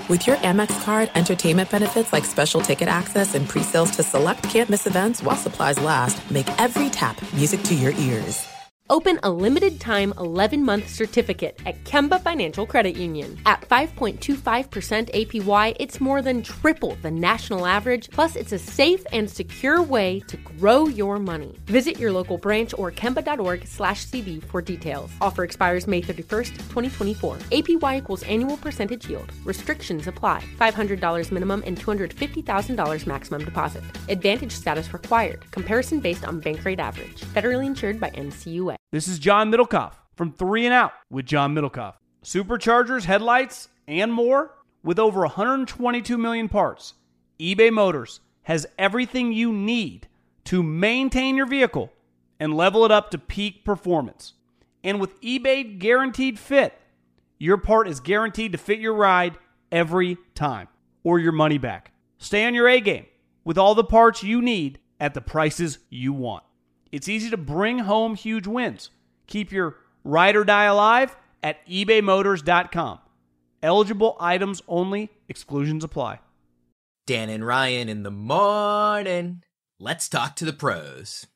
With your Amex card, entertainment benefits like special ticket access and pre-sales to select campus events while supplies last make every tap music to your ears. Open a limited-time 11-month certificate at Kemba Financial Credit Union. At 5.25% APY, it's more than triple the national average, plus it's a safe and secure way to grow your money. Visit your local branch or kemba.org/cb for details. Offer expires May 31st, 2024. APY equals annual percentage yield. Restrictions apply. $500 minimum and $250,000 maximum deposit. Advantage status required. Comparison based on bank rate average. Federally insured by NCUA. This is John Middlecoff from 3 and Out with John Middlecoff. Superchargers, headlights, and more. With over 122 million parts, eBay Motors has everything you need to maintain your vehicle and level it up to peak performance. And with eBay Guaranteed Fit, your part is guaranteed to fit your ride every time or your money back. Stay on your A game with all the parts you need at the prices you want. It's easy to bring home huge wins. Keep your ride or die alive at ebaymotors.com. Eligible items only. Exclusions apply. Dan and Ryan in the morning. Let's talk to the pros.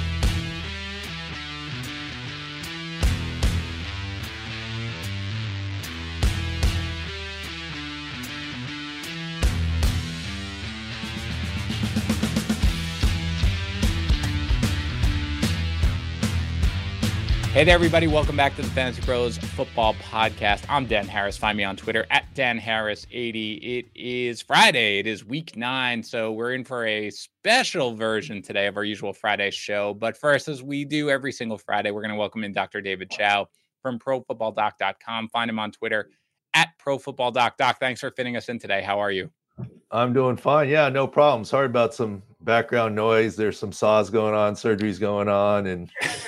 Hey there, everybody. Welcome back to the Fantasy Pros Football Podcast. I'm Dan Harris. Find me on Twitter at DanHarris80. It is Friday. It is week 9, so we're in for a special version today of our usual Friday show. But first, as we do every single Friday, we're going to welcome in Dr. David Chow from ProFootballDoc.com. Find him on Twitter at ProFootballDoc. Doc, thanks for fitting us in today. How are you? I'm doing fine. Yeah, no problem. Sorry about some background noise. There's some saws going on, surgeries going on, and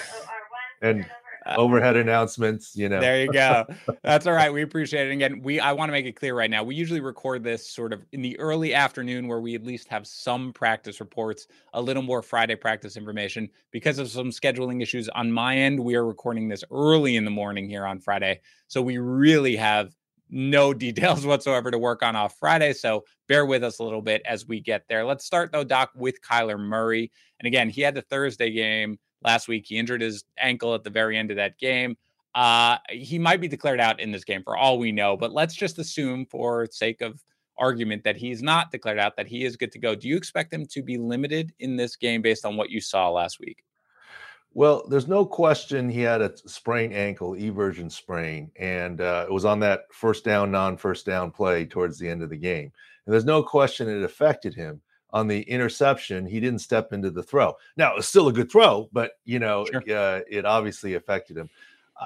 overhead announcements, you know. There you go. That's all right. We appreciate it. And again, I want to make it clear right now. We usually record this sort of in the early afternoon where we at least have some practice reports, a little more Friday practice information. Because of some scheduling issues on my end, we are recording this early in the morning here on Friday. So we really have no details whatsoever to work on off Friday. So bear with us a little bit as we get there. Let's start, though, Doc, with Kyler Murray. And again, he had the Thursday game last week. He injured his ankle at the very end of that game. He might be declared out in this game for all we know, but let's just assume for sake of argument that he's not declared out, that he is good to go. Do you expect him to be limited in this game based on what you saw last week? Well, there's no question he had a sprained ankle, eversion sprain, and it was on that first down, non-first down play towards the end of the game. And there's no question it affected him. On the interception, he didn't step into the throw. Now, it was still a good throw, but, you know, sure. It obviously affected him.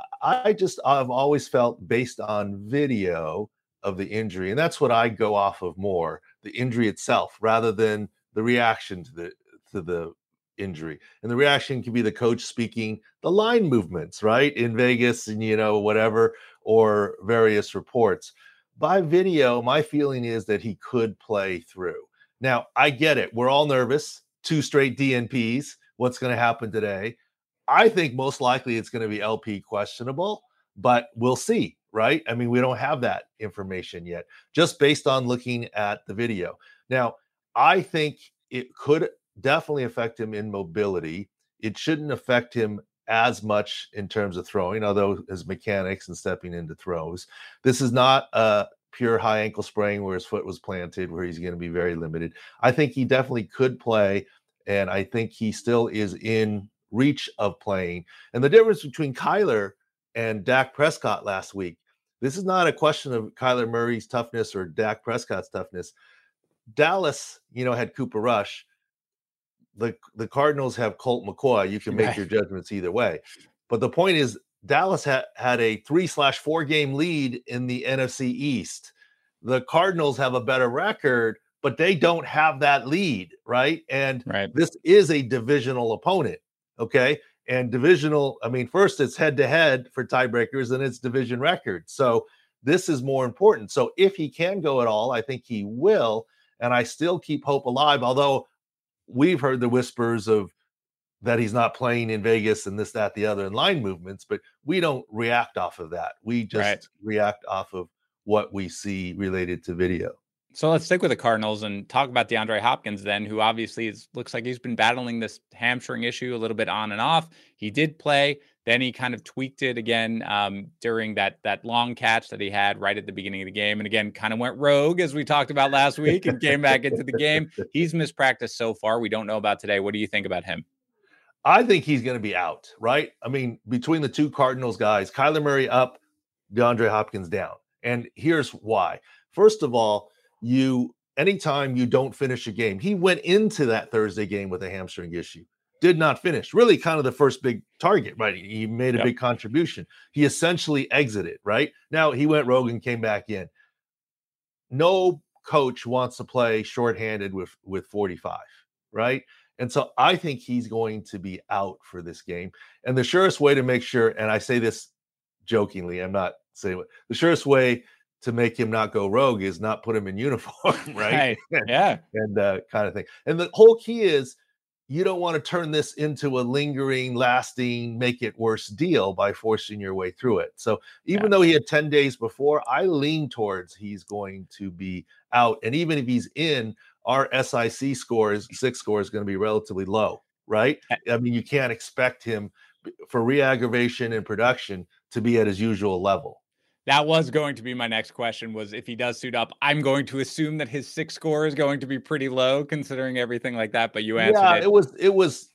I've always felt, based on video of the injury, and that's what I go off of more, the injury itself, rather than the reaction to the injury. And the reaction can be the coach speaking, the line movements, right, in Vegas and, you know, whatever, or various reports. By video, my feeling is that he could play through. Now, I get it. We're all nervous. 2 straight DNPs. What's going to happen today? I think most likely it's going to be LP questionable, but we'll see, right? I mean, we don't have that information yet, just based on looking at the video. Now, I think it could definitely affect him in mobility. It shouldn't affect him as much in terms of throwing, although his mechanics and stepping into throws. This is not a pure high ankle sprain where his foot was planted, where he's going to be very limited. I think he definitely could play, and I think he still is in reach of playing. And the difference between Kyler and Dak Prescott last week, this is not a question of Kyler Murray's toughness or Dak Prescott's toughness. Dallas, you know, had Cooper Rush. The Cardinals have Colt McCoy. You can make your judgments either way. But the point is, Dallas had a 3/4 game lead in the NFC East. The Cardinals have a better record, but they don't have that lead, right? And this is a divisional opponent, okay? And divisional, I mean, first it's head-to-head for tiebreakers, and it's division record. So this is more important. So if he can go at all, I think he will, and I still keep hope alive, although we've heard the whispers of that he's not playing in Vegas and this, that, the other, and line movements, but we don't react off of that. We just react off of what we see related to video. So let's stick with the Cardinals and talk about DeAndre Hopkins then, who obviously looks like he's been battling this hamstring issue a little bit on and off. He did play, then he kind of tweaked it again during that long catch that he had right at the beginning of the game. And again, kind of went rogue, as we talked about last week, and came back into the game. He's missed practice so far. We don't know about today. What do you think about him? I think he's going to be out, right? I mean, between the two Cardinals guys, Kyler Murray up, DeAndre Hopkins down. And here's why. First of all, anytime you don't finish a game, he went into that Thursday game with a hamstring issue, did not finish, really kind of the first big target, right? He made a big contribution. He essentially exited, right? Now he went rogue and came back in. No coach wants to play shorthanded with 45, right? And so I think he's going to be out for this game. And the surest way to make sure, and I say this jokingly, I'm not saying what, the surest way to make him not go rogue is not put him in uniform, right? Yeah. And kind of thing. And the whole key is you don't want to turn this into a lingering, lasting, make it worse deal by forcing your way through it. So even though he had 10 days before, I lean towards he's going to be out. And even if he's in, our SIC scores, 6 score is going to be relatively low, right? I mean, you can't expect him for re-aggravation and production to be at his usual level. That was going to be my next question, was if he does suit up, I'm going to assume that his 6 score is going to be pretty low considering everything like that, but you answered it. It was,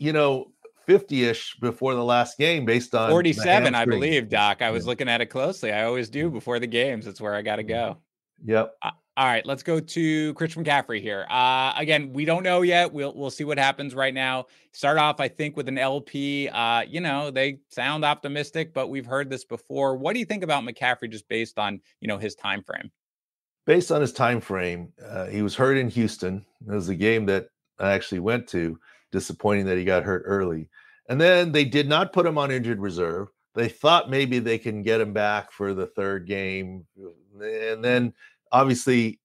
50-ish before the last game based on 47, I believe, Doc. I was looking at it closely. I always do before the games. That's where I got to go. Yep. All right, let's go to Christian McCaffrey here. Again, we don't know yet. We'll see what happens right now. Start off, I think, with an LP. They sound optimistic, but we've heard this before. What do you think about McCaffrey just based on, his time frame? Based on his time frame, he was hurt in Houston. It was a game that I actually went to. Disappointing that he got hurt early. And then they did not put him on injured reserve. They thought maybe they can get him back for the third game. And then obviously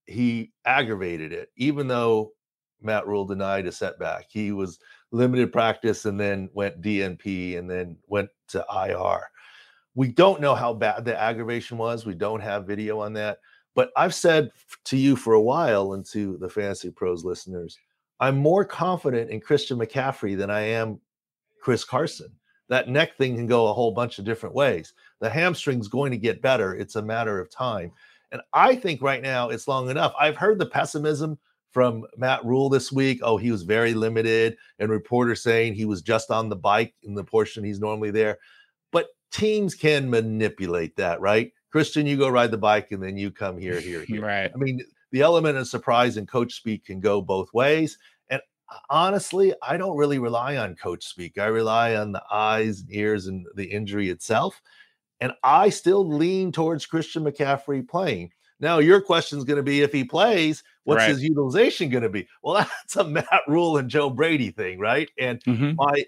he aggravated it, even though Matt Rule denied a setback. He was limited practice and then went DNP and then went to IR. We don't know how bad the aggravation was. We don't have video on that. But I've said to you for a while and to the Fantasy Pros listeners, I'm more confident in Christian McCaffrey than I am Chris Carson. That neck thing can go a whole bunch of different ways. The hamstring's going to get better. It's a matter of time. And I think right now it's long enough. I've heard the pessimism from Matt Rule this week. Oh, he was very limited, and reporters saying he was just on the bike in the portion he's normally there. But teams can manipulate that, right? Christian, you go ride the bike and then you come here. Right. I mean, the element of surprise in coach speak can go both ways. And honestly, I don't really rely on coach speak. I rely on the eyes, ears, and the injury itself. And I still lean towards Christian McCaffrey playing. Now, your question is going to be, if he plays, what's his utilization going to be? Well, that's a Matt Rule and Joe Brady thing, right? And my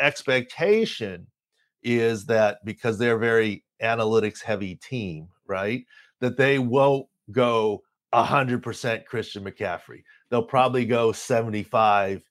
expectation is that because they're a very analytics-heavy team, right, that they won't go 100% Christian McCaffrey. They'll probably go 75,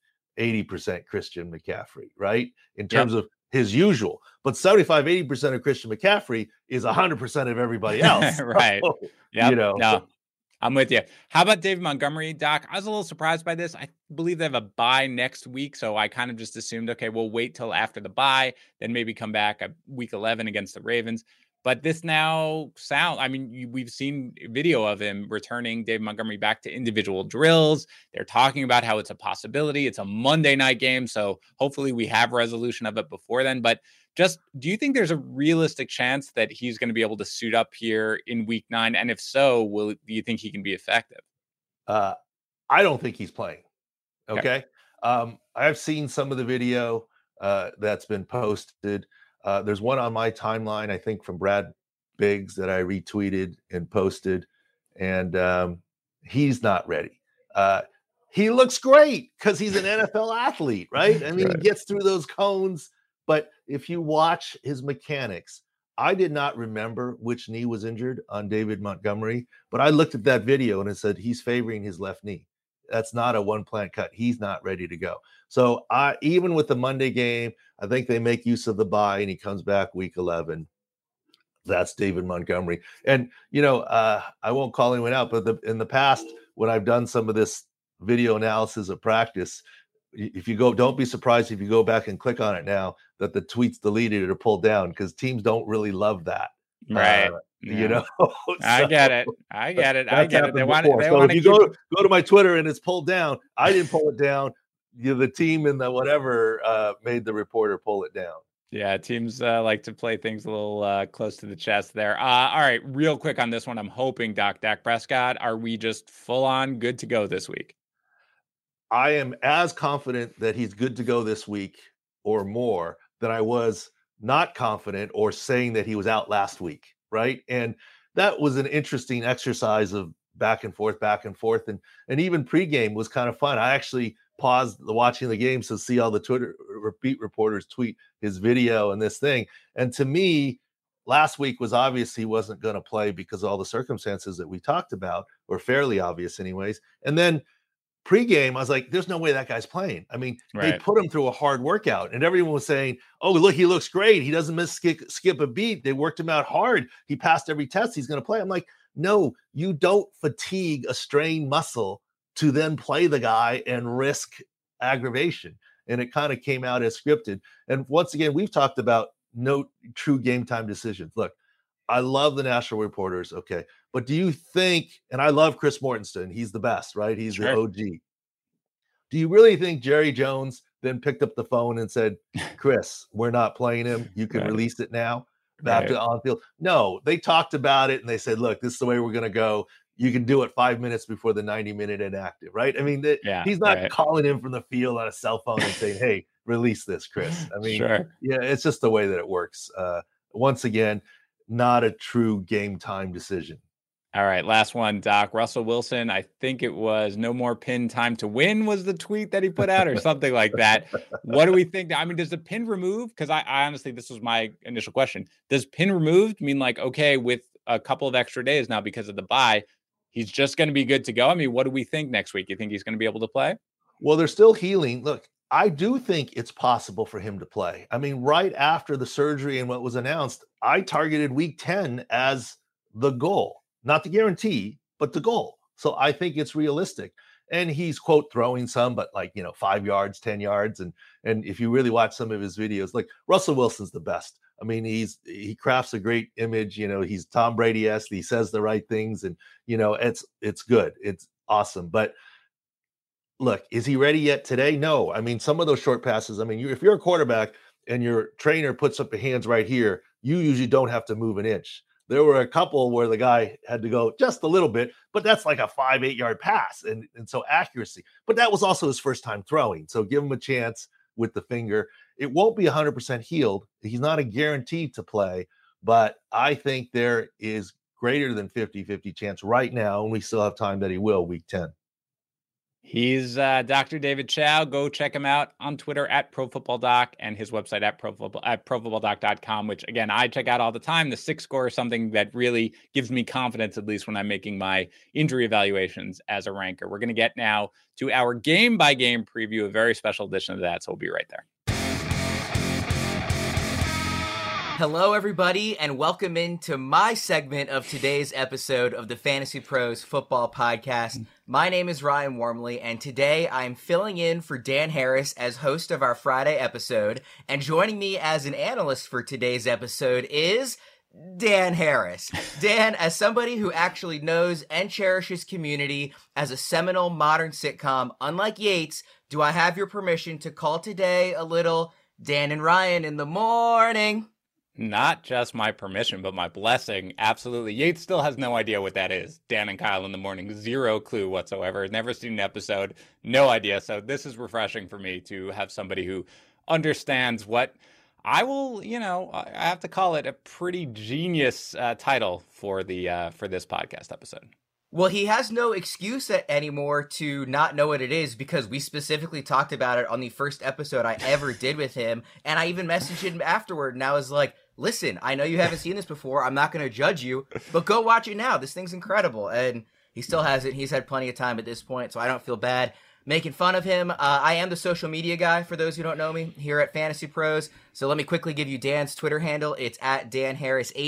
80% Christian McCaffrey, right, in terms of his usual. But 75, 80% of Christian McCaffrey is 100% of everybody else. Right. So, No, I'm with you. How about David Montgomery, Doc? I was a little surprised by this. I believe they have a bye next week, so I kind of just assumed, okay, we'll wait till after the bye, then maybe come back at week 11 against the Ravens. But this now we've seen video of him returning David Montgomery back to individual drills. They're talking about how it's a possibility. It's a Monday night game, so hopefully we have resolution of it before then. But just, do you think there's a realistic chance that he's going to be able to suit up here in week 9? And if so, do you think he can be effective? I don't think he's playing. Okay. I've seen some of the video that's been posted. There's one on my timeline, I think, from Brad Biggs that I retweeted and posted, and he's not ready. He looks great because he's an NFL athlete, right? I mean, he gets through those cones, but if you watch his mechanics, I did not remember which knee was injured on David Montgomery, but I looked at that video and it said he's favoring his left knee. That's not a one-plant cut. He's not ready to go. So even with the Monday game, I think they make use of the bye and he comes back week 11. That's David Montgomery. And, I won't call anyone out, but in the past, when I've done some of this video analysis of practice, if you go, don't be surprised if you go back and click on it now that the tweet's deleted or pulled down, because teams don't really love that. Right. I get it. I get it. They want so if you go to my Twitter and it's pulled down, I didn't pull it down. The team and the whatever made the reporter pull it down. Yeah, teams like to play things a little close to the chest there. All right, real quick on this one. I'm hoping, Dak Prescott, are we just full on good to go this week? I am as confident that he's good to go this week or more than I was not confident or saying that he was out last week, right? And that was an interesting exercise of back and forth. And even pregame was kind of fun. I actually paused watching the games to see all the Twitter beat reporters tweet his video and this thing. And to me, last week was obvious he wasn't going to play because of all the circumstances that we talked about, or fairly obvious anyways. And then pregame, I was like, there's no way that guy's playing. I mean, right. They put him through a hard workout and everyone was saying, oh, look, he looks great. He doesn't skip a beat. They worked him out hard. He passed every test. He's going to play. I'm like, no, you don't fatigue a strained muscle to then play the guy and risk aggravation. And it kind of came out as scripted. And once again, we've talked about no true game time decisions. Look, I love the national reporters. Okay. But do you think, and I love Chris Mortensen, he's the best, right? He's the OG. Do you really think Jerry Jones then picked up the phone and said, Chris, we're not playing him. You can release it now back to on field? No, they talked about it and they said, look, this is the way we're going to go. You can do it 5 minutes before the 90-minute inactive, right? I mean, he's not calling him from the field on a cell phone and saying, hey, release this, Chris. I mean, yeah, it's just the way that it works. Once again, not a true game time decision. All right, last one, Doc. Russell Wilson, I think it was no more pin time to win was the tweet that he put out or something like that. What do we think? I mean, does the pin removed? Because I honestly, this was my initial question. Does pin removed mean like, okay, with a couple of extra days now because of the bye, he's just going to be good to go? I mean, what do we think next week? You think he's going to be able to play? Well, they're still healing. Look, I do think it's possible for him to play. I mean, right after the surgery and what was announced, I targeted week 10 as the goal. Not the guarantee, but the goal. So I think it's realistic. And he's, quote, throwing some, but 5 yards, 10 yards. And if you really watch some of his videos, like Russell Wilson's the best. I mean, he crafts a great image. He's Tom Brady-esque. He says the right things. And, it's good. It's awesome. But look, is he ready yet today? No. I mean, some of those short passes, I mean, if you're a quarterback and your trainer puts up the hands right here, you usually don't have to move an inch. There were a couple where the guy had to go just a little bit, but that's like a 5-8 yard pass. And so accuracy, but that was also his first time throwing. So give him a chance with the finger. It won't be 100% healed. He's not a guarantee to play, but I think there is greater than 50-50 chance right now. And we still have time that he will week 10. He's Dr. David Chao. Go check him out on Twitter at ProFootballDoc and his website at ProFootballDoc.com, which, again, I check out all the time. The 6 score is something that really gives me confidence, at least when I'm making my injury evaluations as a ranker. We're going to get now to our game-by-game preview, a very special edition of that, so we'll be right there. Hello, everybody, and welcome into my segment of today's episode of the Fantasy Pros Football Podcast. My name is Ryan Wormley, and today I'm filling in for Dan Harris as host of our Friday episode, and joining me as an analyst for today's episode is Dan Harris. Dan, as somebody who actually knows and cherishes Community as a seminal modern sitcom, unlike Yates, do I have your permission to call today a little Dan and Ryan in the morning? Not just my permission, but my blessing. Absolutely. Yates still has no idea what that is. Dan and Kyle in the morning, zero clue whatsoever. Never seen an episode, no idea. So this is refreshing for me to have somebody who understands what I will, I have to call it a pretty genius title for this podcast episode. Well, he has no excuse anymore to not know what it is, because we specifically talked about it on the first episode I ever did with him. And I even messaged him afterward, and I was like, listen, I know you haven't seen this before. I'm not going to judge you, but go watch it now. This thing's incredible. And he still hasn't. He's had plenty of time at this point, so I don't feel bad making fun of him. I am the social media guy, for those who don't know me, here at Fantasy Pros. So let me quickly give you Dan's Twitter handle. It's at DanHarris80.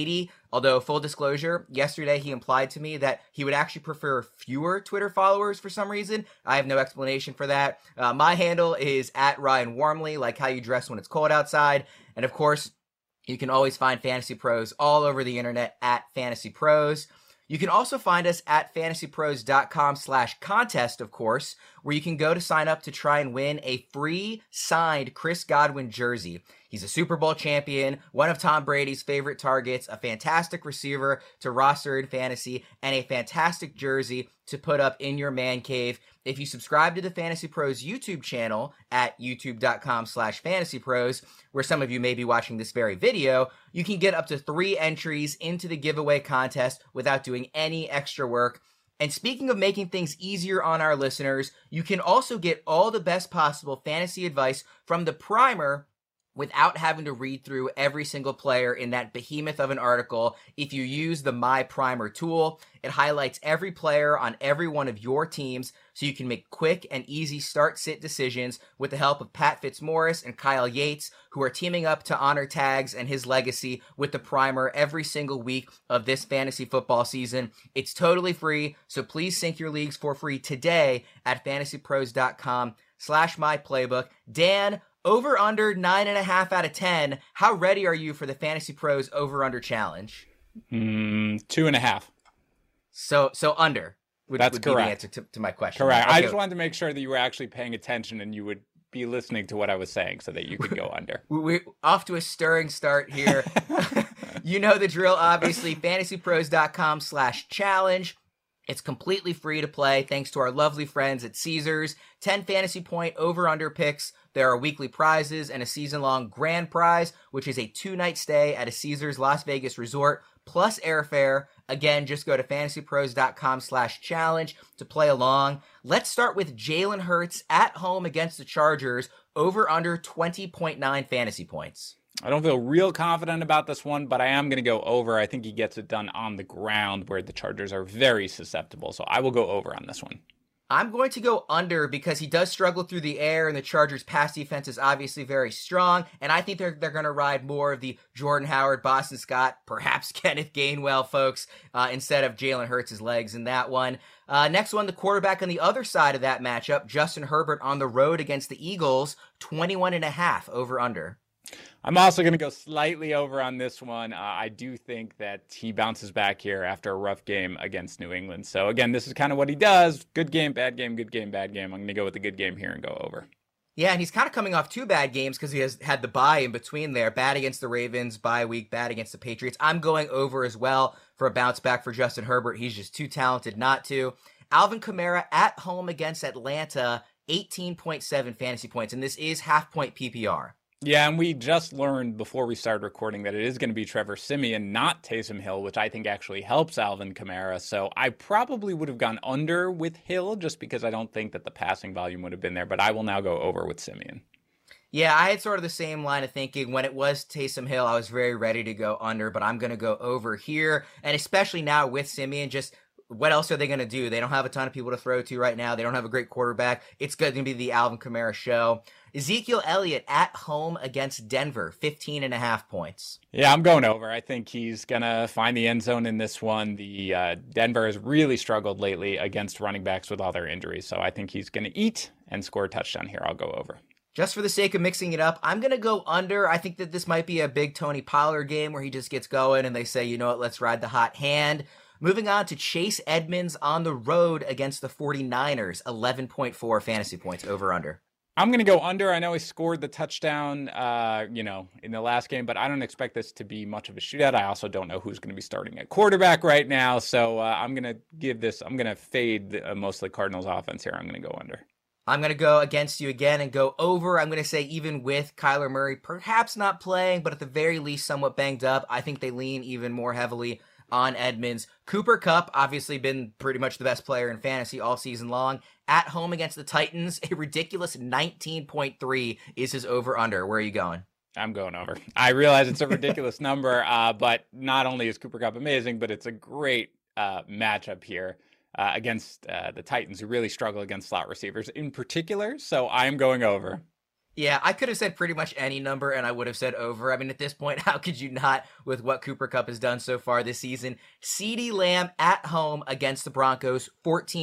Although, full disclosure, yesterday he implied to me that he would actually prefer fewer Twitter followers for some reason. I have no explanation for that. My handle is @RyanWarmley, like how you dress when it's cold outside. And of course, you can always find Fantasy Pros all over the internet at Fantasy Pros. You can also find us at fantasypros.com/contest, of course, where you can go to sign up to try and win a free signed Chris Godwin jersey. He's a Super Bowl champion, one of Tom Brady's favorite targets, a fantastic receiver to roster in fantasy, and a fantastic jersey to put up in your man cave. If you subscribe to the Fantasy Pros YouTube channel at youtube.com/fantasypros, where some of you may be watching this very video, you can get up to 3 entries into the giveaway contest without doing any extra work. And speaking of making things easier on our listeners, you can also get all the best possible fantasy advice from the primer without having to read through every single player in that behemoth of an article. If you use the My Primer tool, it highlights every player on every one of your teams so you can make quick and easy start-sit decisions with the help of Pat Fitzmaurice and Kyle Yates, who are teaming up to honor Tags and his legacy with the primer every single week of this fantasy football season. It's totally free, so please sync your leagues for free today at fantasypros.com/myplaybook. Dan, over under 9.5 out of 10. How ready are you for the Fantasy Pros over under challenge? 2.5. So under would That's be correct. the answer to my question. Correct. Okay. I just wanted to make sure that you were actually paying attention and you would be listening to what I was saying so that you could go under. We're off to a stirring start here. You know the drill, obviously. fantasypros.com/challenge. It's completely free to play thanks to our lovely friends at Caesars. 10 fantasy point over-under picks. There are weekly prizes and a season-long grand prize, which is a 2-night stay at a Caesars Las Vegas resort, plus airfare. Again, just go to fantasypros.com/challenge to play along. Let's start with Jalen Hurts at home against the Chargers, over-under 20.9 fantasy points. I don't feel real confident about this one, but I am going to go over. I think he gets it done on the ground where the Chargers are very susceptible. So I will go over on this one. I'm going to go under because he does struggle through the air, and the Chargers' pass defense is obviously very strong. And I think they're going to ride more of the Jordan Howard, Boston Scott, perhaps Kenneth Gainwell folks instead of Jalen Hurts' legs in that one. Next one, the quarterback on the other side of that matchup, Justin Herbert on the road against the Eagles, 21.5 over under. I'm also going to go slightly over on this one. I do think that he bounces back here after a rough game against New England. So again, this is kind of what he does. Good game, bad game, good game, bad game. I'm going to go with the good game here and go over. Yeah, and he's kind of coming off 2 bad games because he has had the bye in between there. Bad against the Ravens, bye week, bad against the Patriots. I'm going over as well for a bounce back for Justin Herbert. He's just too talented not to. Alvin Kamara at home against Atlanta, 18.7 fantasy points, and this is half-point PPR. Yeah, and we just learned before we started recording that it is going to be Trevor Siemian, not Taysom Hill, which I think actually helps Alvin Kamara. So I probably would have gone under with Hill just because I don't think that the passing volume would have been there. But I will now go over with Siemian. Yeah, I had sort of the same line of thinking. When it was Taysom Hill, I was very ready to go under, but I'm going to go over here. And especially now with Siemian, just what else are they going to do? They don't have a ton of people to throw to right now. They don't have a great quarterback. It's going to be the Alvin Kamara show. Ezekiel Elliott at home against Denver, 15.5 points. Yeah, I'm going over. I think he's going to find the end zone in this one. The Denver has really struggled lately against running backs with all their injuries. So I think he's going to eat and score a touchdown here. I'll go over. Just for the sake of mixing it up, I'm going to go under. I think that this might be a big Tony Pollard game where he just gets going and they say, you know what, let's ride the hot hand. Moving on to Chase Edmonds on the road against the 49ers, 11.4 fantasy points over under. I'm going to go under. I know he scored the touchdown, in the last game, but I don't expect this to be much of a shootout. I also don't know who's going to be starting at quarterback right now. So I'm going to fade mostly Cardinals offense here. I'm going to go under. I'm going to go against you again and go over. I'm going to say even with Kyler Murray perhaps not playing, but at the very least somewhat banged up, I think they lean even more heavily on Edmonds. Cooper Kupp, obviously been pretty much the best player in fantasy all season long. At home against the Titans, a ridiculous 19.3 is his over-under. Where are you going? I'm going over. I realize it's a ridiculous number, but not only is Cooper Kupp amazing, but it's a great matchup here against the Titans, who really struggle against slot receivers in particular. So I'm going over. Yeah, I could have said pretty much any number and I would have said over. I mean, at this point, how could you not with what Cooper Kupp has done so far this season? CeeDee Lamb at home against the Broncos,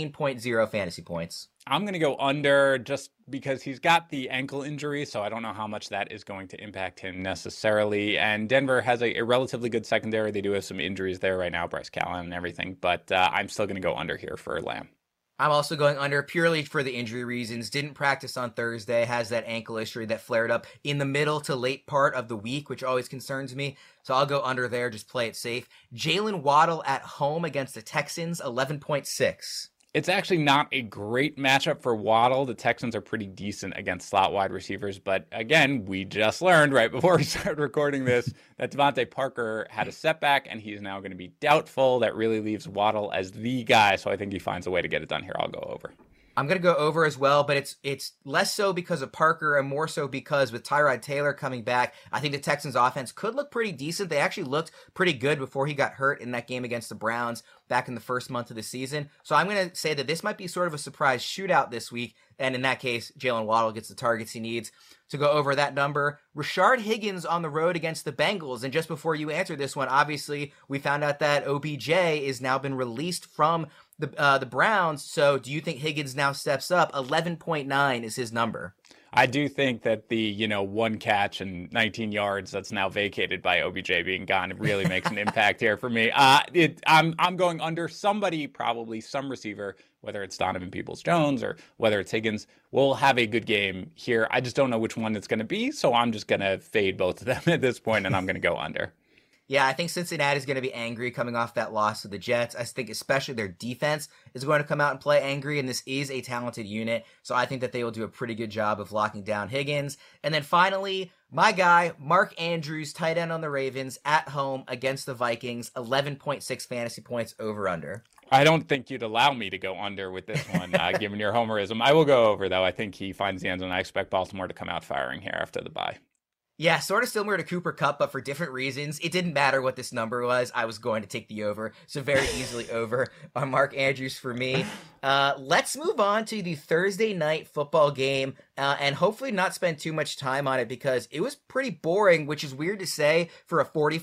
14.0 fantasy points. I'm going to go under just because he's got the ankle injury, so I don't know how much that is going to impact him necessarily. And Denver has a relatively good secondary. They do have some injuries there right now, Bryce Callahan and everything, but I'm still going to go under here for Lamb. I'm also going under purely for the injury reasons. Didn't practice on Thursday, has that ankle issue that flared up in the middle to late part of the week, which always concerns me. So I'll go under there, just play it safe. Jalen Waddle at home against the Texans, 11.6. It's actually not a great matchup for Waddle. The Texans are pretty decent against slot wide receivers. But again, we just learned right before we started recording this that Devontae Parker had a setback and he's now going to be doubtful. That really leaves Waddle as the guy. So I think he finds a way to get it done here. I'll go over. I'm going to go over as well, but it's less so because of Parker and more so because with Tyrod Taylor coming back, I think the Texans offense could look pretty decent. They actually looked pretty good before he got hurt in that game against the Browns back in the first month of the season. So I'm going to say that this might be sort of a surprise shootout this week. And in that case, Jalen Waddle gets the targets he needs to go over that number. Rashard Higgins on the road against the Bengals. And just before you answer this one, obviously we found out that OBJ is now been released from the Browns. So do you think Higgins now steps up? 11.9 is his number. I do think that the, one catch and 19 yards that's now vacated by OBJ being gone, it really makes an impact here for me. I'm going under. Somebody, probably some receiver, whether it's Donovan Peoples-Jones or whether it's Higgins, will have a good game here. I just don't know which one it's going to be, so I'm just going to fade both of them at this point, and I'm going to go under. Yeah, I think Cincinnati is going to be angry coming off that loss to the Jets. I think especially their defense is going to come out and play angry, and this is a talented unit. So I think that they will do a pretty good job of locking down Higgins. And then finally, my guy, Mark Andrews, tight end on the Ravens, at home against the Vikings, 11.6 fantasy points over under. I don't think you'd allow me to go under with this one, given your homerism. I will go over, though. I think he finds the end zone. I expect Baltimore to come out firing here after the bye. Yeah, sort of similar to Cooper Kupp, but for different reasons. It didn't matter what this number was. I was going to take the over, so very easily over on Mark Andrews for me. Let's move on to the Thursday night football game, and hopefully not spend too much time on it because it was pretty boring, which is weird to say for a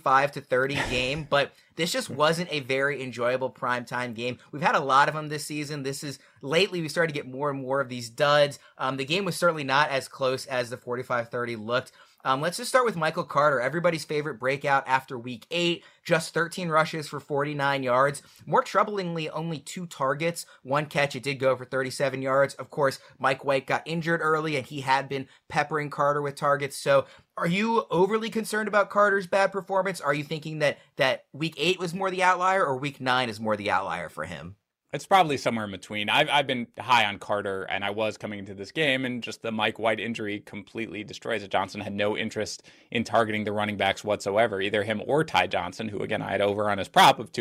45-30 game, but this just wasn't a very enjoyable primetime game. We've had a lot of them this season. Lately we started to get more and more of these duds. The game was certainly not as close as the 45-30 looked. Let's just start with Michael Carter, everybody's favorite breakout after week 8, just 13 rushes for 49 yards. More troublingly, only 2 targets, 1 catch. It did go for 37 yards. Of course, Mike White got injured early and he had been peppering Carter with targets. So are you overly concerned about Carter's bad performance? Are you thinking that week 8 was more the outlier or week 9 is more the outlier for him? It's probably somewhere in between. I've been high on Carter, and I was coming into this game, and just the Mike White injury completely destroys it. Johnson had no interest in targeting the running backs whatsoever, either him or Ty Johnson, who, again, I had over on his prop of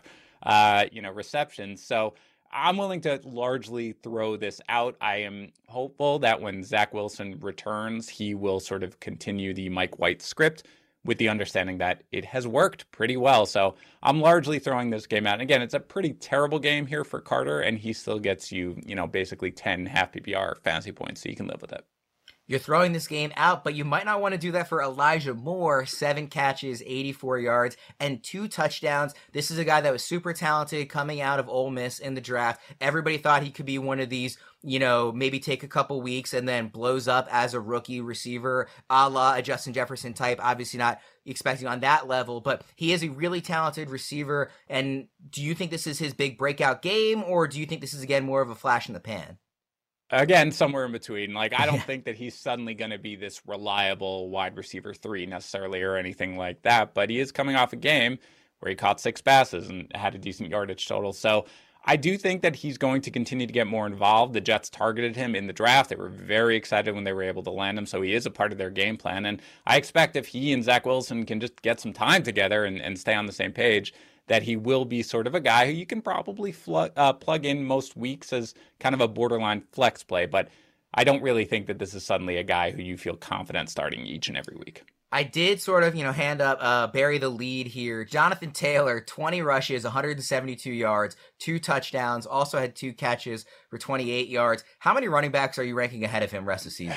2.5, receptions. So I'm willing to largely throw this out. I am hopeful that when Zach Wilson returns, he will sort of continue the Mike White script, with the understanding that it has worked pretty well. So I'm largely throwing this game out. And again, it's a pretty terrible game here for Carter, and he still gets you, basically 10 half PPR fantasy points, so you can live with it. You're throwing this game out, but you might not want to do that for Elijah Moore. 7 catches, 84 yards, and 2 touchdowns. This is a guy that was super talented coming out of Ole Miss in the draft. Everybody thought he could be one of these, maybe take a couple weeks and then blows up as a rookie receiver, a la a Justin Jefferson type. Obviously not expecting on that level, but he is a really talented receiver. And do you think this is his big breakout game, or do you think this is, again, more of a flash in the pan? Again, somewhere in between. I don't think that he's suddenly going to be this reliable wide receiver 3 necessarily or anything like that, but he is coming off a game where he caught 6 passes and had a decent yardage total. So I do think that he's going to continue to get more involved. The Jets targeted him in the draft. They were very excited when they were able to land him, so he is a part of their game plan. And I expect if he and Zach Wilson can just get some time together and stay on the same page, that he will be sort of a guy who you can probably plug in most weeks as kind of a borderline flex play. But I don't really think that this is suddenly a guy who you feel confident starting each and every week. I did sort of, hand up, bury the lead here. Jonathan Taylor, 20 rushes, 172 yards, 2 touchdowns, also had 2 catches for 28 yards. How many running backs are you ranking ahead of him rest of the season?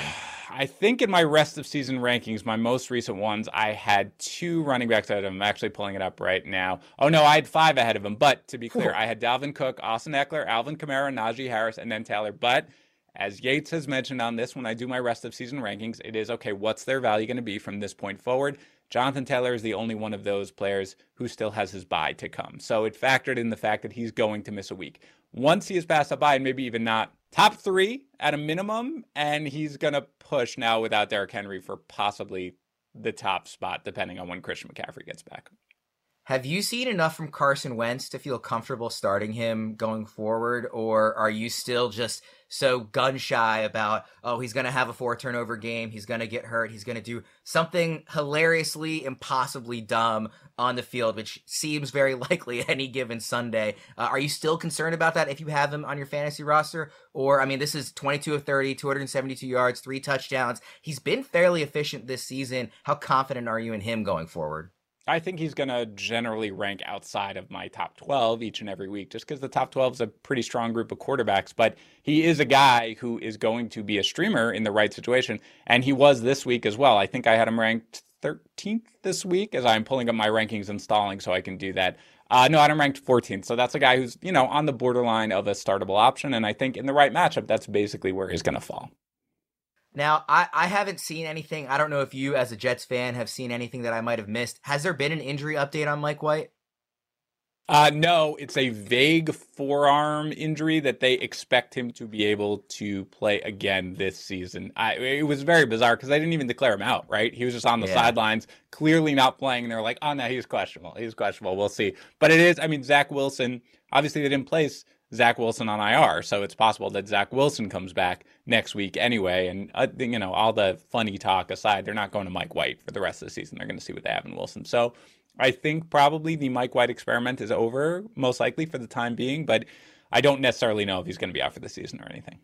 I think in my rest of season rankings, my most recent ones, I had 2 running backs ahead of him. I'm actually pulling it up right now. Oh, no, I had 5 ahead of him. But to be clear, I had Dalvin Cook, Austin Eckler, Alvin Kamara, Najee Harris, and then Taylor. But as Yates has mentioned on this, when I do my rest of season rankings, it is, okay, what's their value going to be from this point forward? Jonathan Taylor is the only one of those players who still has his bye to come. So it factored in the fact that he's going to miss a week. Once he has passed that bye, and maybe even not, top 3 at a minimum, and he's going to push now without Derrick Henry for possibly the top spot, depending on when Christian McCaffrey gets back. Have you seen enough from Carson Wentz to feel comfortable starting him going forward, or are you still just so gun shy about, oh, he's going to have a 4 turnover game, he's going to get hurt, he's going to do something hilariously, impossibly dumb on the field, which seems very likely any given Sunday? Are you still concerned about that if you have him on your fantasy roster? Or, I mean, this is 22 of 30, 272 yards, 3 touchdowns. He's been fairly efficient this season. How confident are you in him going forward? I think he's going to generally rank outside of my top 12 each and every week, just because the top 12 is a pretty strong group of quarterbacks. But he is a guy who is going to be a streamer in the right situation. And he was this week as well. I think I had him ranked 13th this week, as I'm pulling up my rankings and stalling so I can do that. No, I had him ranked 14th. So that's a guy who's, on the borderline of a startable option. And I think in the right matchup, that's basically where he's going to fall. Now, I haven't seen anything. I don't know if you, as a Jets fan, have seen anything that I might have missed. Has there been an injury update on Mike White? No, it's a vague forearm injury that they expect him to be able to play again this season. It was very bizarre because they didn't even declare him out, right? He was just on the sidelines, clearly not playing, and they're like, oh, no, he's questionable. He's questionable. We'll see. But it is, Zach Wilson, obviously they didn't place Zach Wilson on IR, so it's possible that Zach Wilson comes back next week anyway. And, all the funny talk aside, they're not going to Mike White for the rest of the season. They're going to see what they have in Wilson. So I think probably the Mike White experiment is over, most likely for the time being, but I don't necessarily know if he's going to be out for the season or anything.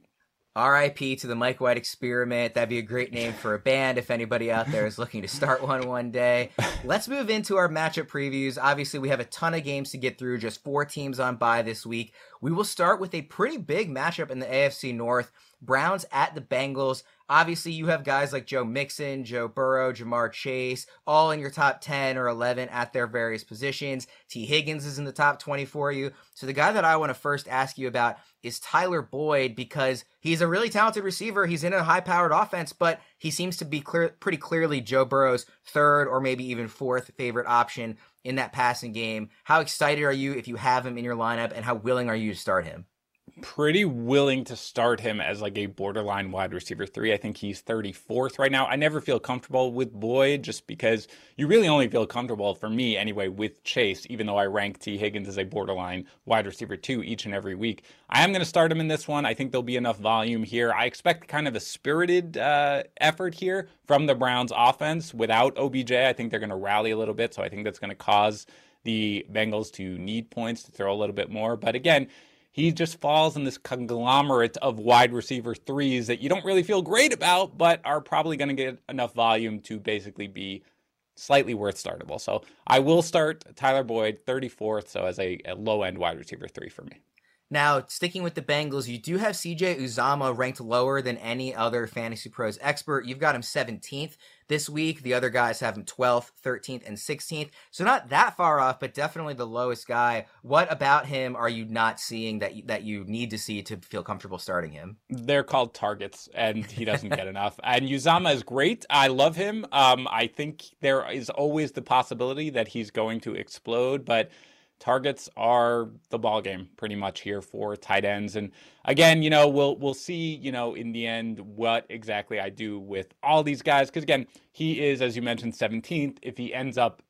RIP to the Mike White experiment. That'd be a great name for a band if anybody out there is looking to start one day. Let's move into our matchup previews. Obviously, we have a ton of games to get through, just 4 teams on bye this week. We will start with a pretty big matchup in the AFC North. Browns at the Bengals. Obviously, you have guys like Joe Mixon, Joe Burrow, Jamar Chase, all in your top 10 or 11 at their various positions. T. Higgins is in the top 20 for you. So the guy that I want to first ask you about is Tyler Boyd, because he's a really talented receiver. He's in a high-powered offense, but he seems to be pretty clearly Joe Burrow's 3rd or maybe even 4th favorite option in that passing game. How excited are you if you have him in your lineup, and how willing are you to start him? Pretty willing to start him as like a borderline wide receiver 3. I think he's 34th right now. I never feel comfortable with Boyd just because you really only feel comfortable, for me anyway, with Chase, even though I rank T. Higgins as a borderline wide receiver 2 each and every week. I am going to start him in this one. I think there'll be enough volume here. I expect kind of a spirited effort here from the Browns offense without OBJ. I think they're going to rally a little bit, so I think that's going to cause the Bengals to need points to throw a little bit more. But again, he just falls in this conglomerate of wide receiver 3s that you don't really feel great about, but are probably going to get enough volume to basically be slightly worth startable. So I will start Tyler Boyd, 34th, so as a low-end wide receiver 3 for me. Now, sticking with the Bengals, you do have CJ Uzomah ranked lower than any other Fantasy Pros expert. You've got him 17th this week. The other guys have him 12th, 13th, and 16th. So not that far off, but definitely the lowest guy. What about him are you not seeing that you need to see to feel comfortable starting him? They're called targets, and he doesn't get enough. And Uzomah is great. I love him. I think there is always the possibility that he's going to explode, but targets are the ball game pretty much here for tight ends. And again, we'll see, in the end, what exactly I do with all these guys. Because again, he is, as you mentioned, 17th. If he ends up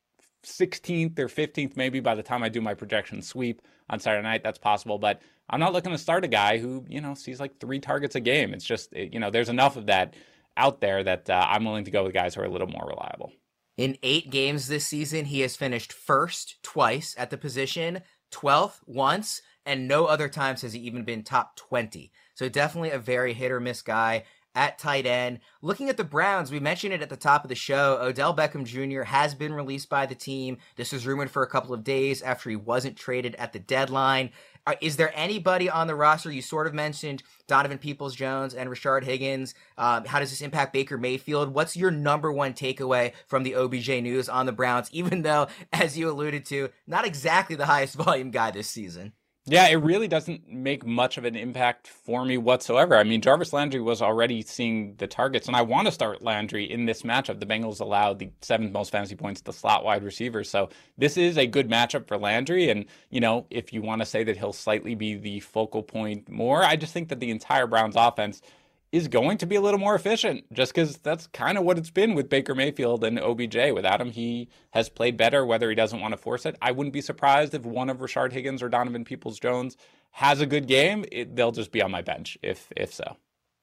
16th or 15th, maybe by the time I do my projection sweep on Saturday night, that's possible. But I'm not looking to start a guy who, sees like 3 targets a game. It's just, there's enough of that out there that I'm willing to go with guys who are a little more reliable. In 8 games this season, he has finished 1st twice at the position, 12th once, and no other times has he even been top 20. So definitely a very hit or miss guy at tight end. Looking at the Browns, we mentioned it at the top of the show. Odell Beckham Jr. has been released by the team. This was rumored for a couple of days after he wasn't traded at the deadline. Is there anybody on the roster? You sort of mentioned Donovan Peoples-Jones and Rashard Higgins. How does this impact Baker Mayfield? What's your number one takeaway from the OBJ news on the Browns, even though, as you alluded to, not exactly the highest volume guy this season? Yeah, it really doesn't make much of an impact for me whatsoever. I mean, Jarvis Landry was already seeing the targets, and I want to start Landry in this matchup. The Bengals allowed the 7th most fantasy points to slot wide receivers. So this is a good matchup for Landry. And, you know, if you want to say that he'll slightly be the focal point more, I just think that the entire Browns offense is going to be a little more efficient, just because that's kind of what it's been with Baker Mayfield and OBJ. Without him, he has played better, whether he doesn't want to force it. I wouldn't be surprised if one of Rashard Higgins or Donovan Peoples-Jones has a good game. They'll just be on my bench if so.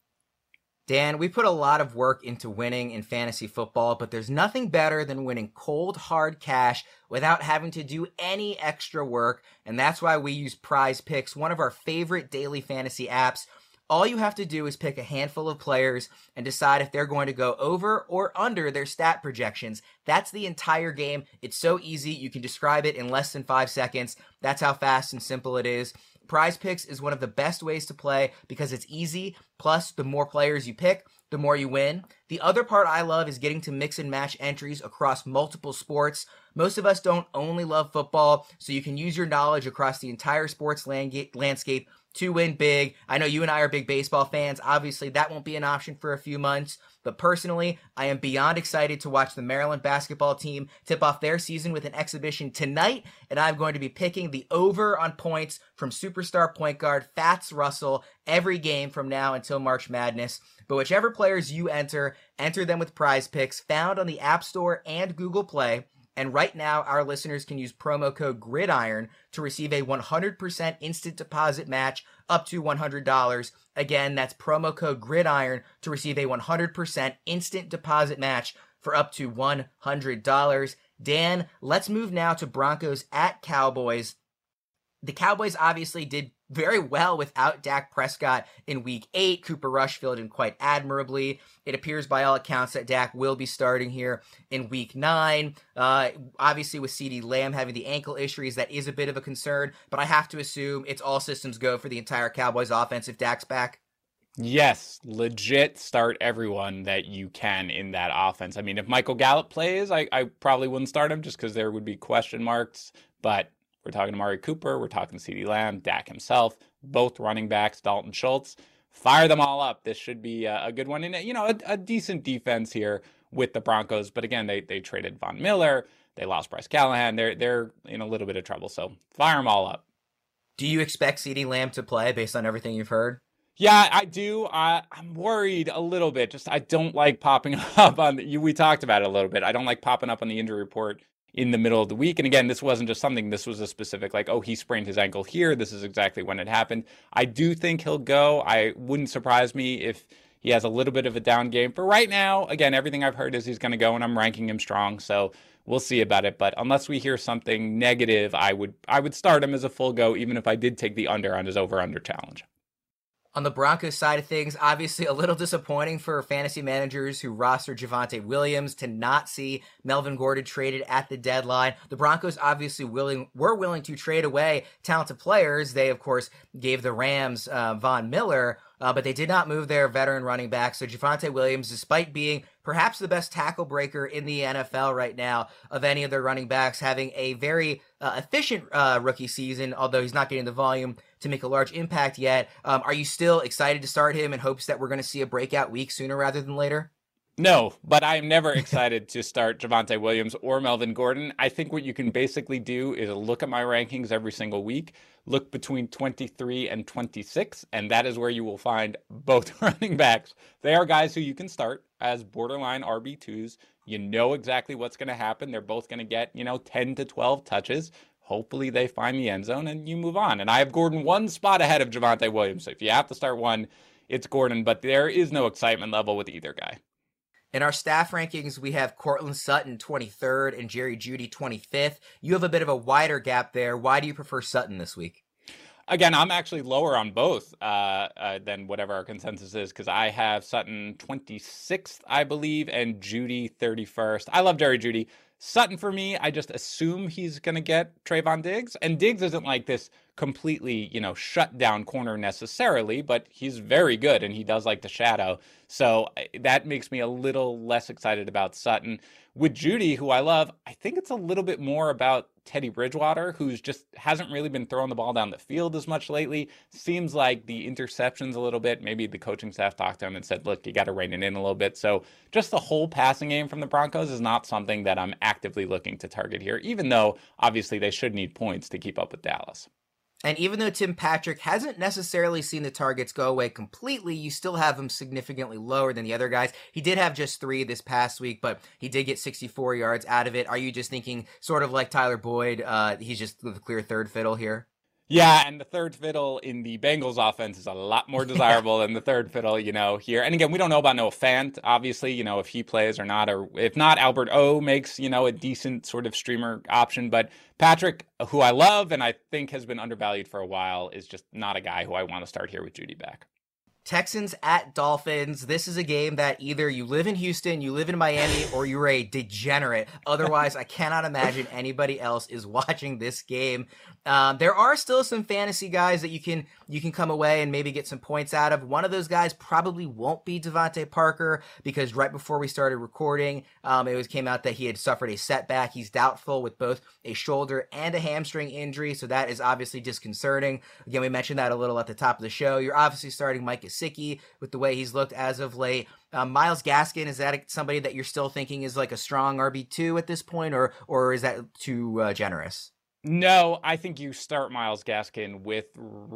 Dan, we put a lot of work into winning in fantasy football, but there's nothing better than winning cold, hard cash without having to do any extra work, and that's why we use Prize Picks, one of our favorite daily fantasy apps. All you have to do is pick a handful of players and decide if they're going to go over or under their stat projections. That's the entire game. It's so easy. You can describe it in less than 5 seconds. That's how fast and simple it is. Prize Picks is one of the best ways to play because it's easy. Plus, the more players you pick, the more you win. The other part I love is getting to mix and match entries across multiple sports. Most of us don't only love football, so you can use your knowledge across the entire sports landscape to win big. I know you and I are big baseball fans. Obviously, that won't be an option for a few months. But personally, I am beyond excited to watch the Maryland basketball team tip off their season with an exhibition tonight. And I'm going to be picking the over on points from superstar point guard Fats Russell every game from now until March Madness. But whichever players you enter them with Prize Picks, found on the App Store and Google Play. And right now, our listeners can use promo code GRIDIRON to receive a 100% instant deposit match up to $100. Again, that's promo code GRIDIRON to receive a 100% instant deposit match for up to $100. Dan, let's move now to Broncos at Cowboys. The Cowboys obviously did very well without Dak Prescott in Week 8. Cooper Rush filled in quite admirably. It appears by all accounts that Dak will be starting here in Week 9. Obviously, with CeeDee Lamb having the ankle issues, that is a bit of a concern, but I have to assume it's all systems go for the entire Cowboys offense if Dak's back. Yes, legit start everyone that you can in that offense. I mean, if Michael Gallup plays, I probably wouldn't start him just because there would be question marks, but we're talking Amari Cooper, we're talking CeeDee Lamb, Dak himself, both running backs, Dalton Schultz. Fire them all up. This should be a good one. And, you know, a decent defense here with the Broncos. But again, they traded Von Miller. They lost Bryce Callahan. They're in a little bit of trouble. So fire them all up. Do you expect CeeDee Lamb to play based on everything you've heard? Yeah, I do. I'm worried a little bit. Just I don't like popping up on we talked about it a little bit. I don't like popping up on the injury report in the middle of the week. And again, this wasn't just something, this was a specific, like, oh, he sprained his ankle here. This is exactly when it happened. I do think he'll go. I wouldn't surprise me if he has a little bit of a down game. For right now, again, everything I've heard is he's going to go, and I'm ranking him strong. So we'll see about it. But unless we hear something negative, I would start him as a full go, even if I did take the under on his over-under challenge. On the Broncos side of things, obviously a little disappointing for fantasy managers who rostered Javonte Williams to not see Melvin Gordon traded at the deadline. The Broncos obviously were willing to trade away talented players. They, of course, gave the Rams Von Miller, but they did not move their veteran running back. So Javonte Williams, despite being perhaps the best tackle breaker in the NFL right now of any of their running backs, having a very efficient rookie season, although he's not getting the volume to make a large impact yet. Are you still excited to start him in hopes that we're going to see a breakout week sooner rather than later? No, but I'm never excited to start Javonte Williams or Melvin Gordon. I think what you can basically do is look at my rankings every single week, look between 23 and 26, and that is where you will find both running backs. They are guys who you can start as borderline RB2s. You know exactly what's going to happen. They're both going to get, 10 to 12 touches. Hopefully they find the end zone and you move on. And I have Gordon one spot ahead of Javonte Williams. So if you have to start one, it's Gordon, but there is no excitement level with either guy. In our staff rankings, we have Courtland Sutton 23rd and Jerry Jeudy 25th. You have a bit of a wider gap there. Why do you prefer Sutton this week? Again, I'm actually lower on both than whatever our consensus is, because I have Sutton 26th, I believe, and Jeudy 31st. I love Jerry Jeudy. Sutton, for me, I just assume he's going to get Trayvon Diggs. And Diggs isn't like this completely, shut down corner necessarily, but he's very good and he does like to shadow. So that makes me a little less excited about Sutton. With Jeudy, who I love, I think it's a little bit more about Teddy Bridgewater, who's just hasn't really been throwing the ball down the field as much lately. Seems like the interceptions a little bit. Maybe the coaching staff talked to him and said, look, you got to rein it in a little bit. So just the whole passing game from the Broncos is not something that I'm actively looking to target here, even though obviously they should need points to keep up with Dallas. And even though Tim Patrick hasn't necessarily seen the targets go away completely, you still have him significantly lower than the other guys. He did have just 3 this past week, but he did get 64 yards out of it. Are you just thinking sort of like Tyler Boyd, he's just the clear third fiddle here? Yeah, and the third fiddle in the Bengals offense is a lot more desirable than the third fiddle, here. And again, we don't know about Noah Fant, obviously, if he plays or not, or if not, Albert O makes, a decent sort of streamer option. But Patrick, who I love and I think has been undervalued for a while, is just not a guy who I want to start here with Jeudy back. Texans at Dolphins. This is a game that either you live in Houston, you live in Miami, or you're a degenerate. Otherwise, I cannot imagine anybody else is watching this game. There are still some fantasy guys that you can come away and maybe get some points out of. One of those guys probably won't be Devontae Parker, because right before we started recording, it came out that he had suffered a setback. He's doubtful with both a shoulder and a hamstring injury, so that is obviously disconcerting. Again, we mentioned that a little at the top of the show. You're obviously starting Mike Gesicki with the way he's looked as of late. Myles Gaskin, is that somebody that you're still thinking is like a strong RB2 at this point, or is that too generous? No, I think you start Myles Gaskin with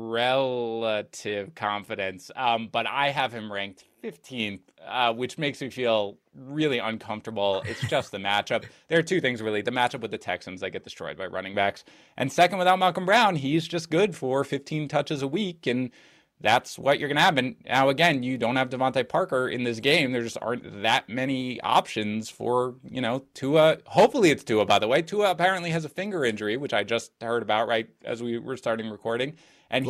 relative confidence, but I have him ranked 15th, which makes me feel really uncomfortable. It's just the matchup. There are 2 things, really. The matchup with the Texans, they get destroyed by running backs. And second, without Malcolm Brown, he's just good for 15 touches a week, and that's what you're going to have. And now, again, you don't have Devontae Parker in this game. There just aren't that many options for, Tua. Hopefully it's Tua, by the way. Tua apparently has a finger injury, which I just heard about right as we were starting recording. And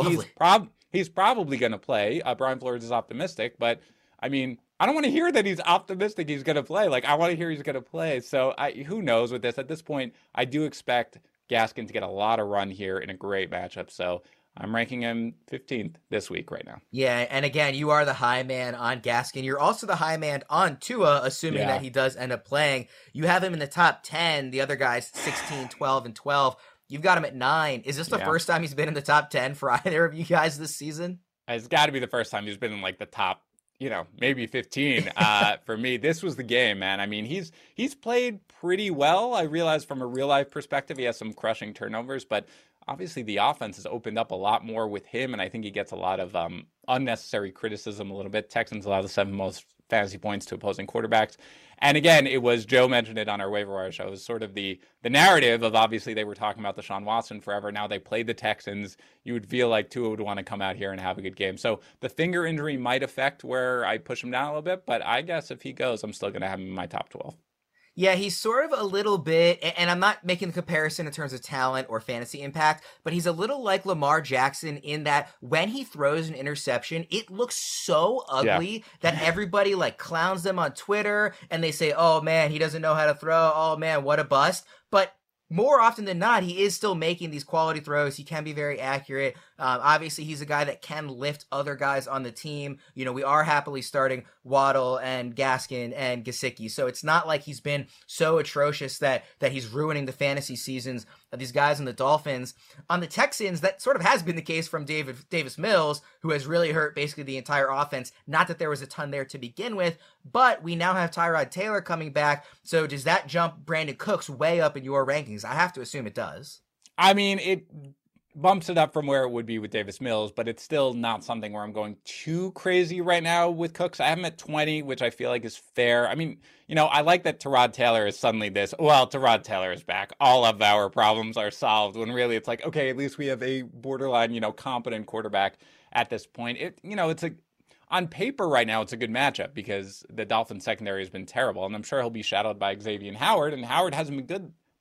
he's probably going to play. Brian Flores is optimistic, but I mean, I don't want to hear that he's optimistic he's going to play. Like, I want to hear he's going to play. So who knows with this? At this point, I do expect Gaskin to get a lot of run here in a great matchup. So I'm ranking him 15th this week right now. Yeah, and again, you are the high man on Gaskin. You're also the high man on Tua, assuming that he does end up playing. You have him in the top 10. The other guys, 16, 12, and 12. You've got him at 9. Is this the first time he's been in the top 10 for either of you guys this season? It's got to be the first time he's been in like the top, maybe 15. For me, this was the game, man. I mean, he's played pretty well. I realize from a real life perspective, he has some crushing turnovers, but obviously the offense has opened up a lot more with him, and I think he gets a lot of unnecessary criticism a little bit. Texans allow the 7th most fantasy points to opposing quarterbacks. And again, it was, Joe mentioned it on our waiver wire show, it was sort of the narrative of, obviously they were talking about Deshaun Watson forever. Now they played the Texans. You would feel like Tua would want to come out here and have a good game. So the finger injury might affect where I push him down a little bit, but I guess if he goes, I'm still going to have him in my top 12. Yeah, he's sort of a little bit, and I'm not making the comparison in terms of talent or fantasy impact, but he's a little like Lamar Jackson in that when he throws an interception, it looks so ugly that everybody like clowns them on Twitter and they say, oh man, he doesn't know how to throw. Oh man, what a bust. But more often than not, he is still making these quality throws. He can be very accurate. Obviously, he's a guy that can lift other guys on the team. We are happily starting Waddle and Gaskin and Gesicki. So it's not like he's been so atrocious that he's ruining the fantasy seasons of these guys on the Dolphins. On the Texans, that sort of has been the case from Davis Mills, who has really hurt basically the entire offense. Not that there was a ton there to begin with, but we now have Tyrod Taylor coming back. So does that jump Brandon Cooks way up in your rankings? I have to assume it does. I mean, it bumps it up from where it would be with Davis Mills, but it's still not something where I'm going too crazy right now with Cooks. I have him at 20, which I feel like is fair. I mean, I like that Tyrod Taylor is suddenly this, well, Tyrod Taylor is back. All of our problems are solved, when really it's like, okay, at least we have a borderline, competent quarterback at this point. It's on paper right now, it's a good matchup because the Dolphins secondary has been terrible, and I'm sure he'll be shadowed by Xavier Howard, and Howard hasn't been good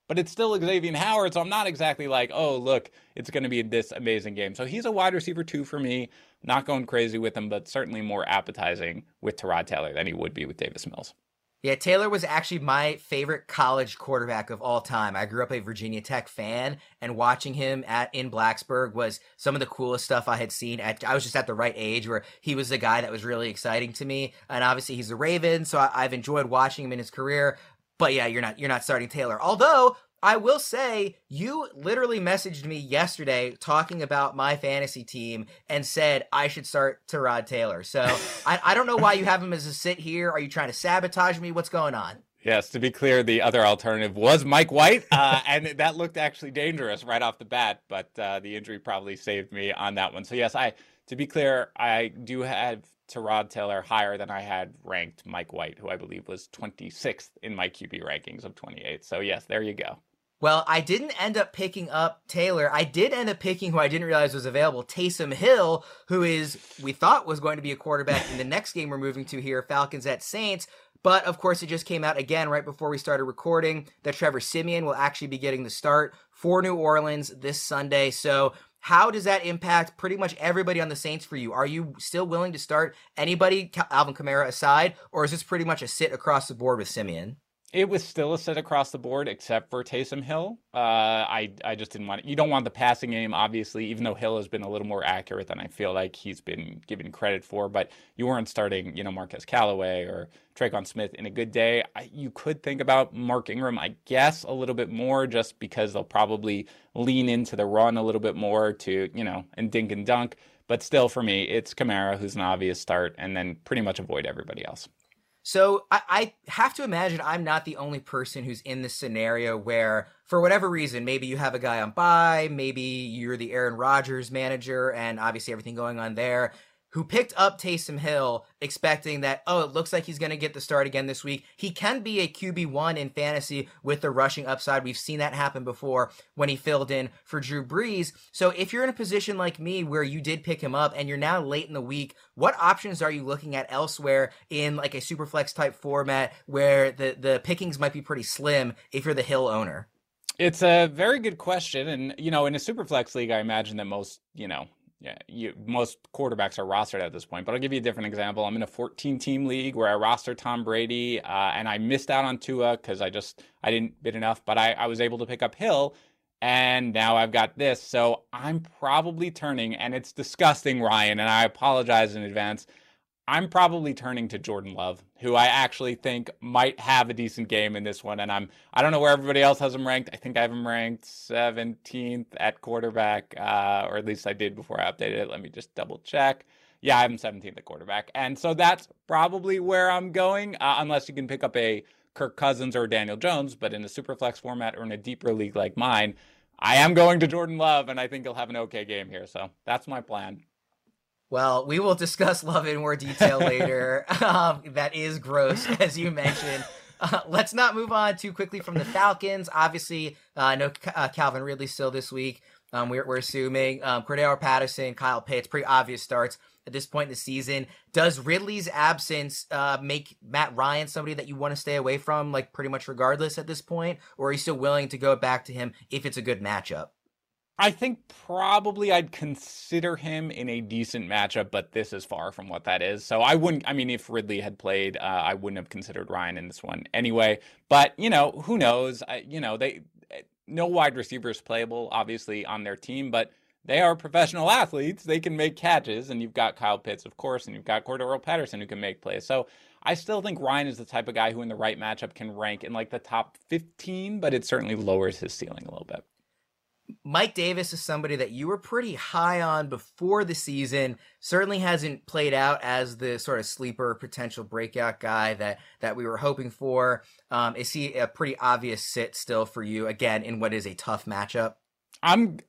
but it's still Xavier Howard. So I'm not exactly like, oh, look, it's going to be this amazing game. So he's a wide receiver 2 for me. Not going crazy with him, but certainly more appetizing with Tyrod Taylor than he would be with Davis Mills. Yeah, Taylor was actually my favorite college quarterback of all time. I grew up a Virginia Tech fan, and watching him in Blacksburg was some of the coolest stuff I had seen. I was just at the right age where he was the guy that was really exciting to me. And obviously he's a Raven, so I've enjoyed watching him in his career. But yeah, you're not starting Taylor. Although I will say, you literally messaged me yesterday talking about my fantasy team and said I should start Tyrod Taylor. So I don't know why you have him as a sit here. Are you trying to sabotage me? What's going on? Yes, to be clear, the other alternative was Mike White, and that looked actually dangerous right off the bat, but the injury probably saved me on that one. So yes, to be clear, I do have Tyrod Taylor higher than I had ranked Mike White, who I believe was 26th in my QB rankings of 28. So yes, there you go. Well, I didn't end up picking up Taylor. I did end up picking who I didn't realize was available, Taysom Hill, who we thought was going to be a quarterback in the next game we're moving to here, Falcons at Saints. But, of course, it just came out again right before we started recording that Trevor Siemian will actually be getting the start for New Orleans this Sunday. So how does that impact pretty much everybody on the Saints for you? Are you still willing to start anybody, Alvin Kamara aside, or is this pretty much a sit across the board with Siemian? It was still a sit across the board, except for Taysom Hill. I just didn't want it. You don't want the passing game, obviously, even though Hill has been a little more accurate than I feel like he's been given credit for. But you weren't starting, Marquez Callaway or Tre'Quan Smith in a good day. You could think about Mark Ingram, I guess, a little bit more, just because they'll probably lean into the run a little bit more to, and dink and dunk. But still, for me, it's Kamara, who's an obvious start, and then pretty much avoid everybody else. So I have to imagine I'm not the only person who's in this scenario where, for whatever reason, maybe you have a guy on bye, maybe you're the Aaron Rodgers manager, and obviously everything going on there, who picked up Taysom Hill expecting that, it looks like he's going to get the start again this week. He can be a QB1 in fantasy with the rushing upside. We've seen that happen before when he filled in for Drew Brees. So if you're in a position like me where you did pick him up and you're now late in the week, what options are you looking at elsewhere in like a Superflex type format where the pickings might be pretty slim if you're the Hill owner? It's a very good question. And, in a Superflex league, I imagine that most quarterbacks are rostered at this point, but I'll give you a different example. I'm in a 14-team league where I roster Tom Brady, and I missed out on Tua because I didn't bid enough, but I was able to pick up Hill, and now I've got this. So I'm probably turning, and it's disgusting, Ryan, and I apologize in advance. I'm probably turning to Jordan Love, who I actually think might have a decent game in this one. And I don't know where everybody else has him ranked. I think I have him ranked 17th at quarterback, or at least I did before I updated it. Let me just double check. Yeah, I have him 17th at quarterback. And so that's probably where I'm going, unless you can pick up a Kirk Cousins or Daniel Jones. But in a Superflex format or in a deeper league like mine, I am going to Jordan Love, and I think he'll have an okay game here. So that's my plan. Well, we will discuss Love in more detail later. That is gross, as you mentioned. Let's not move on too quickly from the Falcons. Obviously, no Calvin Ridley still this week. We're assuming Cordero Patterson, Kyle Pitts, pretty obvious starts at this point in the season. Does Ridley's absence make Matt Ryan somebody that you want to stay away from, like pretty much regardless at this point? Or are you still willing to go back to him if it's a good matchup? I think probably I'd consider him in a decent matchup, but this is far from what that is. So if Ridley had played, I wouldn't have considered Ryan in this one anyway. But, who knows? No wide receivers playable, obviously, on their team, but they are professional athletes. They can make catches, and you've got Kyle Pitts, of course, and you've got Cordero Patterson who can make plays. So I still think Ryan is the type of guy who in the right matchup can rank in like the top 15, but it certainly lowers his ceiling a little bit. Mike Davis is somebody that you were pretty high on before the season, certainly hasn't played out as the sort of sleeper potential breakout guy that we were hoping for. Is he a pretty obvious sit still for you, again, in what is a tough matchup? I'm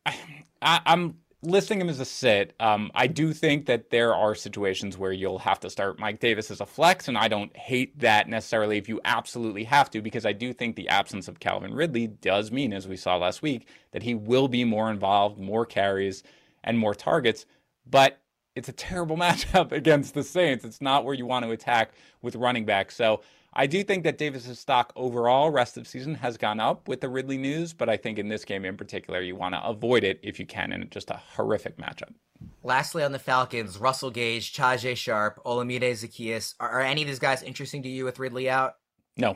listing him as a sit. I do think that there are situations where you'll have to start Mike Davis as a flex, and I don't hate that necessarily if you absolutely have to, because I do think the absence of Calvin Ridley does mean, as we saw last week, that he will be more involved, more carries, and more targets. But it's a terrible matchup against the Saints. It's not where you want to attack with running back. So I do think that Davis's stock overall rest of season has gone up with the Ridley news, but I think in this game in particular, you want to avoid it if you can, and it's just a horrific matchup. Lastly, on the Falcons, Russell Gage, Tajay Sharp, Olamide Zaccheaus. Are any of these guys interesting to you with Ridley out? No.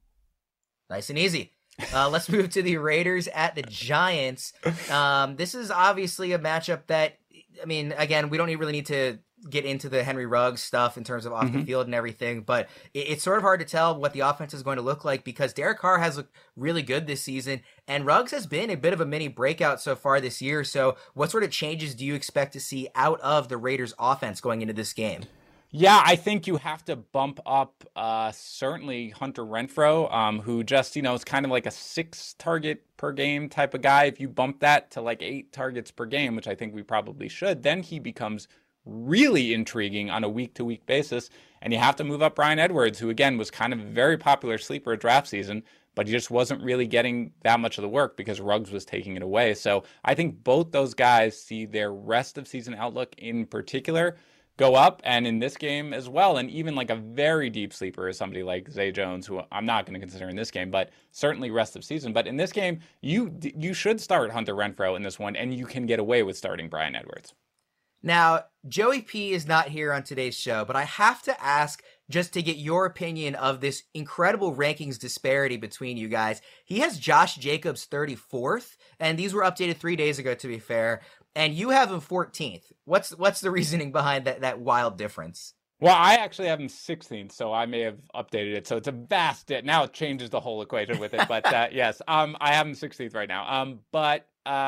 Nice and easy. Let's move to the Raiders at the Giants. This is obviously a matchup that, I mean, again, we don't really need to get into the Henry Ruggs stuff in terms of off the field and everything, but it's sort of hard to tell what the offense is going to look like because Derek Carr has looked really good this season, and Ruggs has been a bit of a mini breakout so far this year. So what sort of changes do you expect to see out of the Raiders offense going into this game? Yeah, I think you have to bump up certainly Hunter Renfrow, who just, is kind of like a 6 target per game type of guy. If you bump that to like 8 targets per game, which I think we probably should, then he becomes really intriguing on a week-to-week basis. And you have to move up Bryan Edwards, who again was kind of a very popular sleeper at draft season, but he just wasn't really getting that much of the work because Ruggs was taking it away. So I think both those guys see their rest of season outlook in particular go up, and in this game as well. And even like a very deep sleeper is somebody like Zay Jones, who I'm not going to consider in this game, but certainly rest of season. But in this game, you should start Hunter Renfrow in this one, and you can get away with starting Bryan Edwards. Now, Joey P is not here on today's show, but I have to ask just to get your opinion of this incredible rankings disparity between you guys. He has Josh Jacobs 34th, and these were updated 3 days ago, to be fair, and you have him 14th. What's the reasoning behind that wild difference? Well, I actually have him 16th, so I may have updated it. So it's a vast now it changes the whole equation with it. But yes, I have him 16th right now. But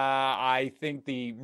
I think the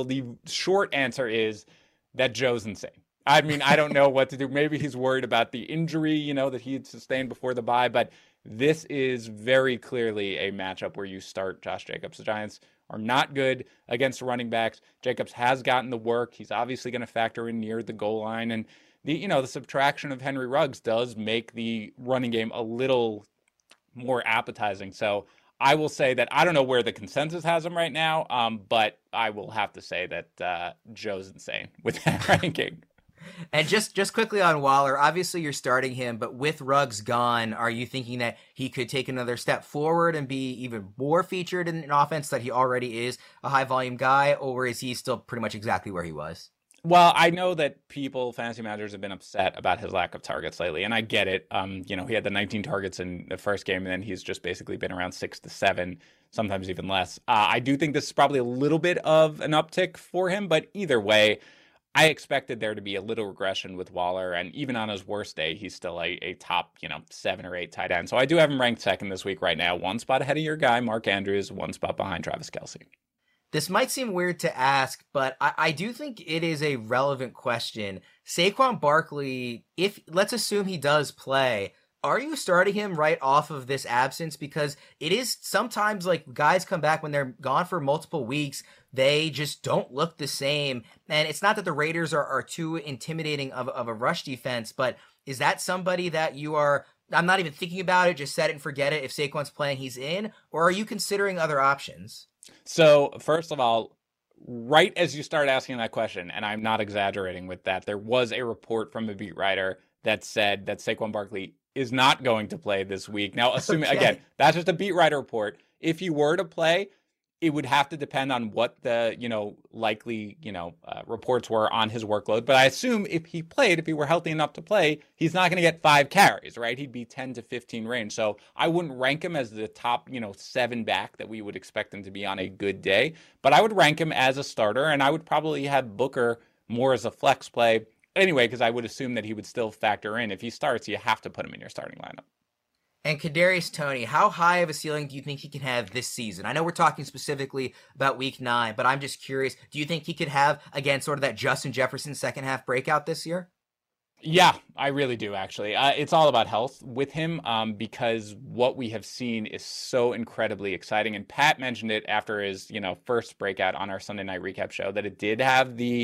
short answer is that Joe's insane. I mean, I don't know what to do. Maybe he's worried about the injury, that he had sustained before the bye. But this is very clearly a matchup where you start Josh Jacobs. The Giants are not good against running backs. Jacobs has gotten the work. He's obviously going to factor in near the goal line. And the subtraction of Henry Ruggs does make the running game a little more appetizing. So I will say that I don't know where the consensus has him right now, but I will have to say that Joe's insane with that ranking. And just quickly on Waller, obviously you're starting him, but with Ruggs gone, are you thinking that he could take another step forward and be even more featured in an offense that he already is a high-volume guy, or is he still pretty much exactly where he was? Well, I know that fantasy managers have been upset about his lack of targets lately, and I get it. He had the 19 targets in the first game, and then he's just basically been around 6 to 7, sometimes even less. I do think this is probably a little bit of an uptick for him, but either way, I expected there to be a little regression with Waller, and even on his worst day, he's still a top, 7 or 8 tight end. So I do have him ranked second this week right now, 1 spot ahead of your guy, Mark Andrews, 1 spot behind Travis Kelce. This might seem weird to ask, but I do think it is a relevant question. Saquon Barkley, let's assume he does play, are you starting him right off of this absence? Because it is sometimes like guys come back when they're gone for multiple weeks, they just don't look the same. And it's not that the Raiders are too intimidating of a rush defense, but is that somebody that I'm not even thinking about it, just set it and forget it. If Saquon's playing, he's in, or are you considering other options? So first of all, right as you start asking that question, and I'm not exaggerating with that, there was a report from a beat writer that said that Saquon Barkley is not going to play this week. Now, assuming, again, that's just a beat writer report. If he were to play, it would have to depend on what the, likely, reports were on his workload. But I assume if he were healthy enough to play, he's not going to get 5 carries, right? He'd be 10 to 15 range. So I wouldn't rank him as the top, 7 back that we would expect him to be on a good day. But I would rank him as a starter, and I would probably have Booker more as a flex play anyway, because I would assume that he would still factor in. If he starts, you have to put him in your starting lineup. And Kadarius Toney, how high of a ceiling do you think he can have this season? I know we're talking specifically about week 9, but I'm just curious. Do you think he could have, again, sort of that Justin Jefferson second half breakout this year? Yeah, I really do, actually. It's all about health with him because what we have seen is so incredibly exciting. And Pat mentioned it after his, first breakout on our Sunday night recap show that it did have the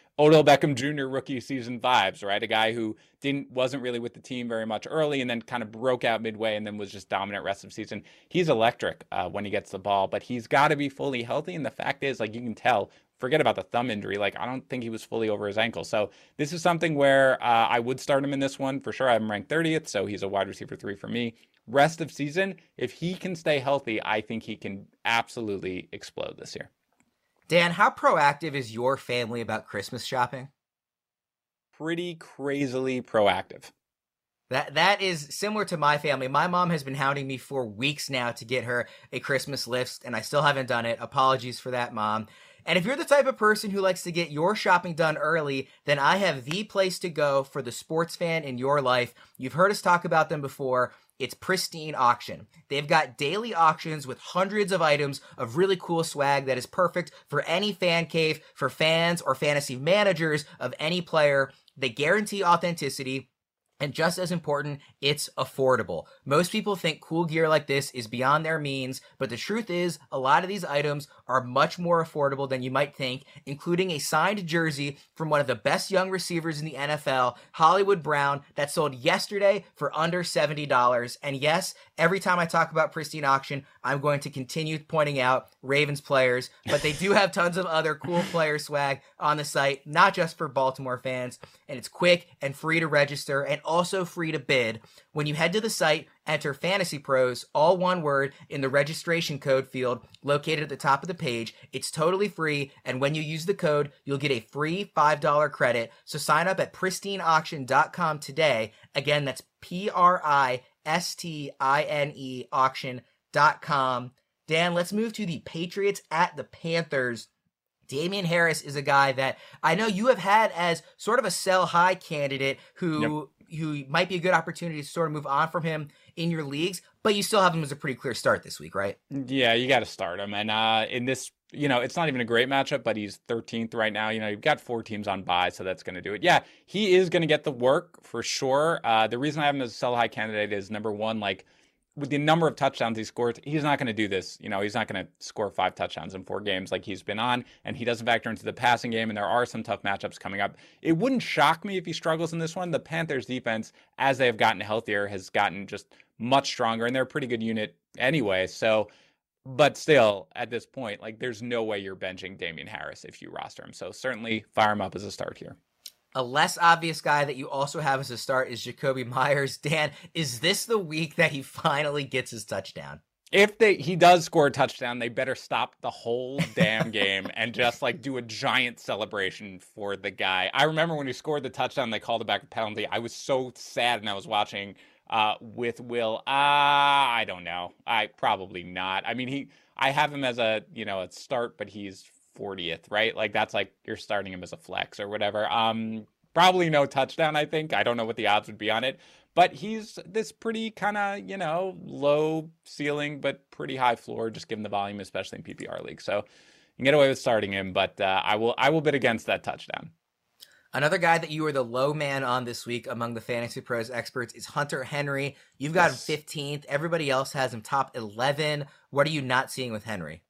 Odell Beckham Jr. rookie season vibes, right? A guy who wasn't really with the team very much early and then kind of broke out midway and then was just dominant rest of the season. He's electric when he gets the ball, but he's got to be fully healthy. And the fact is, like, you can tell, forget about the thumb injury. Like, I don't think he was fully over his ankle. So this is something where I would start him in this one for sure. I have him ranked 30th, so he's a wide receiver 3 for me. Rest of season, if he can stay healthy, I think he can absolutely explode this year. Dan, how proactive is your family about Christmas shopping? Pretty crazily proactive. That is similar to my family. My mom has been hounding me for weeks now to get her a Christmas list, and I still haven't done it. Apologies for that, Mom. And if you're the type of person who likes to get your shopping done early, then I have the place to go for the sports fan in your life. You've heard us talk about them before. It's Pristine Auction. They've got daily auctions with hundreds of items of really cool swag that is perfect for any fan cave, for fans or fantasy managers of any player. They guarantee authenticity. And just as important, it's affordable. Most people think cool gear like this is beyond their means, but the truth is, a lot of these items are much more affordable than you might think, including a signed jersey from one of the best young receivers in the NFL, Hollywood Brown, that sold yesterday for under $70. And yes, every time I talk about Pristine Auction, I'm going to continue pointing out Ravens players, but they do have tons of other cool player swag on the site, not just for Baltimore fans. And it's quick and free to register and also free to bid. When you head to the site, enter Fantasy Pros, all one word, in the registration code field located at the top of the page. It's totally free, and when you use the code, you'll get a free $5 credit. So sign up at pristineauction.com today. Again, that's PRISTINE auction.com. Dan, let's move to the Patriots at the Panthers. Damien Harris is a guy that I know you have had as sort of a sell high candidate who might be a good opportunity to sort of move on from him in your leagues, but you still have him as a pretty clear start this week, right? Yeah, you got to start him. And in this, it's not even a great matchup, but he's 13th right now. You've got 4 teams on bye, so that's going to do it. Yeah, he is going to get the work for sure. The reason I have him as a sell high candidate is, number one, like, with the number of touchdowns he scored, he's not going to do this. He's not going to score 5 touchdowns in 4 games like he's been on, and he doesn't factor into the passing game, and there are some tough matchups coming up. It wouldn't shock me if he struggles in this one. The Panthers defense, as they have gotten healthier, has gotten just much stronger, and they're a pretty good unit anyway. So, but still, at this point, like, there's no way you're benching Damien Harris if you roster him. So certainly fire him up as a start here. A less obvious guy that you also have as a start is Jakobi Meyers. Dan, is this the week that he finally gets his touchdown? If he does score a touchdown, they better stop the whole damn game and just like do a giant celebration for the guy. I remember when he scored the touchdown, they called it back a penalty. I was so sad, and I was watching with Will. I don't know. Probably not. I mean, I have him as a start, but he's 40th, right? Like, that's like you're starting him as a flex or whatever. Probably no touchdown, I think. I don't know what the odds would be on it, but he's this pretty kind of, low ceiling, but pretty high floor, just given the volume, especially in PPR league. So you can get away with starting him, but I will bid against that touchdown. Another guy that you are the low man on this week among the Fantasy Pros experts is Hunter Henry. You've got him 15th. Everybody else has him top 11. What are you not seeing with Henry?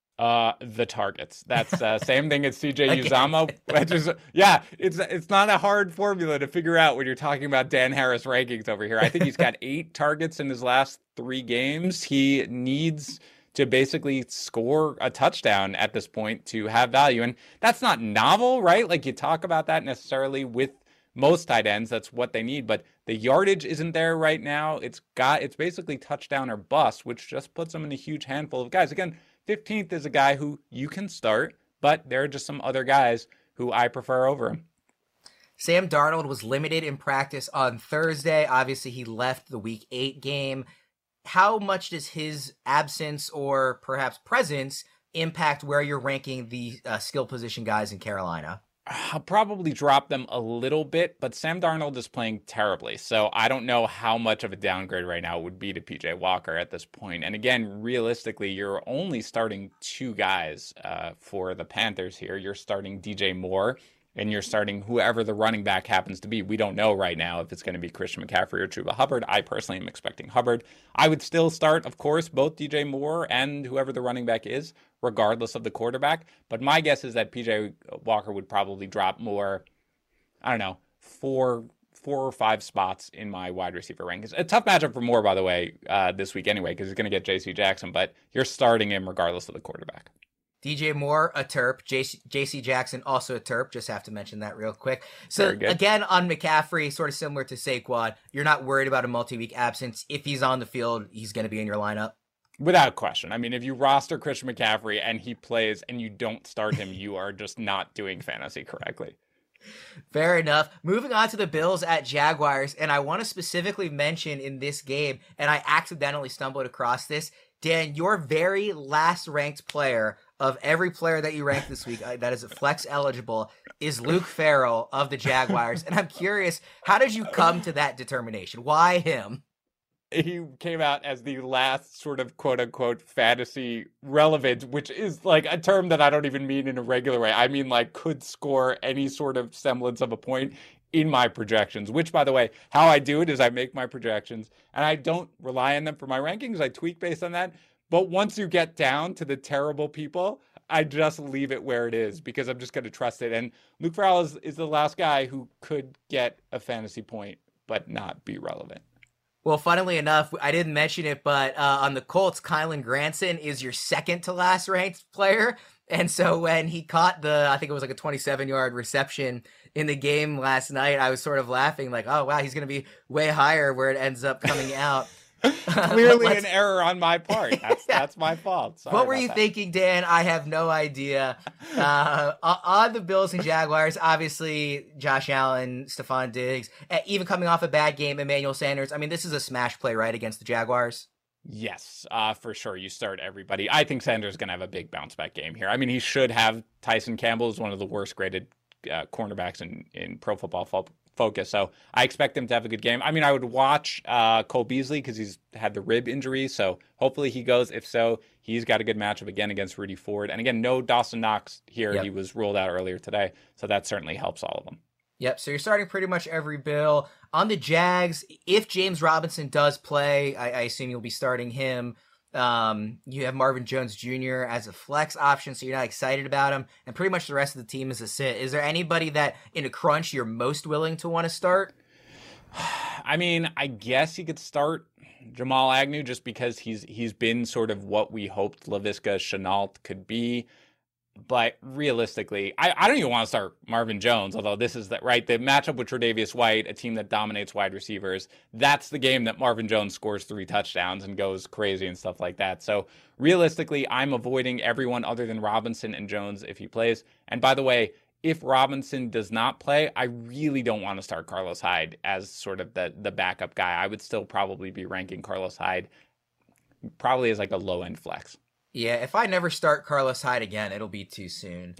The targets. That's same thing as CJ Uzomah, which is, it's not a hard formula to figure out when you're talking about Dan Harris rankings over here. I think he's got 8 targets in his last 3 games. He needs to basically score a touchdown at this point to have value. And that's not novel, right? Like, you talk about that necessarily with most tight ends. That's what they need, but the yardage isn't there right now. It's basically touchdown or bust, which just puts them in a huge handful of guys. Again, 15th is a guy who you can start, but there are just some other guys who I prefer over him. Sam Darnold was limited in practice on Thursday. Obviously, he left the Week 8 game. How much does his absence or perhaps presence impact where you're ranking the skill position guys in Carolina? I'll probably drop them a little bit, but Sam Darnold is playing terribly. So I don't know how much of a downgrade right now it would be to PJ Walker at this point. And again, realistically, you're only starting 2 guys for the Panthers here. You're starting DJ Moore, and you're starting whoever the running back happens to be. We don't know right now if it's going to be Christian McCaffrey or Chuba Hubbard. I personally am expecting Hubbard. I would still start, of course, both DJ Moore and whoever the running back is regardless of the quarterback. But my guess is that PJ Walker would probably drop more, I don't know, four or five spots in my wide receiver rankings. A tough matchup for Moore, by the way, this week anyway, because he's going to get J.C. Jackson, but you're starting him regardless of the quarterback. DJ Moore, a Terp. J.C. Jackson, also a Terp. Just have to mention that real quick. So again, on McCaffrey, sort of similar to Saquon, you're not worried about a multi-week absence. If he's on the field, he's going to be in your lineup. Without question. I mean, if you roster Christian McCaffrey and he plays and you don't start him, you are just not doing fantasy correctly. Fair enough. Moving on to the Bills at Jaguars, and I want to specifically mention in this game, and I accidentally stumbled across this, Dan, your very last ranked player of every player that you ranked this week that is flex eligible is Luke Farrell of the Jaguars. And I'm curious, how did you come to that determination? Why him? He came out as the last sort of quote unquote fantasy relevant, which is like a term that I don't even mean in a regular way. I mean, like, could score any sort of semblance of a point in my projections, which, by the way, how I do it is I make my projections and I don't rely on them for my rankings. I tweak based on that. But once you get down to the terrible people, I just leave it where it is because I'm just going to trust it. And Luke Farrell is the last guy who could get a fantasy point but not be relevant. Well, funnily enough, I didn't mention it, but on the Colts, Kylen Granson is your second to last ranked player. And so when he caught I think it was like a 27-yard reception in the game last night, I was sort of laughing like, oh, wow, he's going to be way higher where it ends up coming out. Clearly an error on my part. That's my fault. Sorry what were you thinking, Dan? I have no idea. On the Bills and Jaguars, obviously Josh Allen, Stephon Diggs, even coming off a bad game, Emmanuel Sanders. I mean, this is a smash play, right, against the Jaguars? Yes, for sure. You start everybody. I think Sanders is going to have a big bounce back game here. I mean, he should have. Tyson Campbell is one of the worst graded cornerbacks in Pro Football Focus. So I expect him to have a good game. I mean, I would watch Cole Beasley because he's had the rib injury. So hopefully he goes. If so, he's got a good matchup again against Rudy Ford. And again, no Dawson Knox here. Yep. He was ruled out earlier today. So that certainly helps all of them. Yep. So you're starting pretty much every Bill. On the Jags, if James Robinson does play, I assume you'll be starting him. You have Marvin Jones Jr. as a flex option, so you're not excited about him, and pretty much the rest of the team is a sit. Is there anybody that in a crunch you're most willing to want to start? I mean, I guess you could start Jamal Agnew just because he's been sort of what we hoped Laviska Shenault could be. But realistically, I don't even want to start Marvin Jones, although this is the matchup with Tre'Davious White, a team that dominates wide receivers. That's the game that Marvin Jones scores 3 touchdowns and goes crazy and stuff like that. So realistically, I'm avoiding everyone other than Robinson and Jones if he plays. And by the way, if Robinson does not play, I really don't want to start Carlos Hyde as sort of the backup guy. I would still probably be ranking Carlos Hyde probably as like a low-end flex. Yeah, if I never start Carlos Hyde again, it'll be too soon.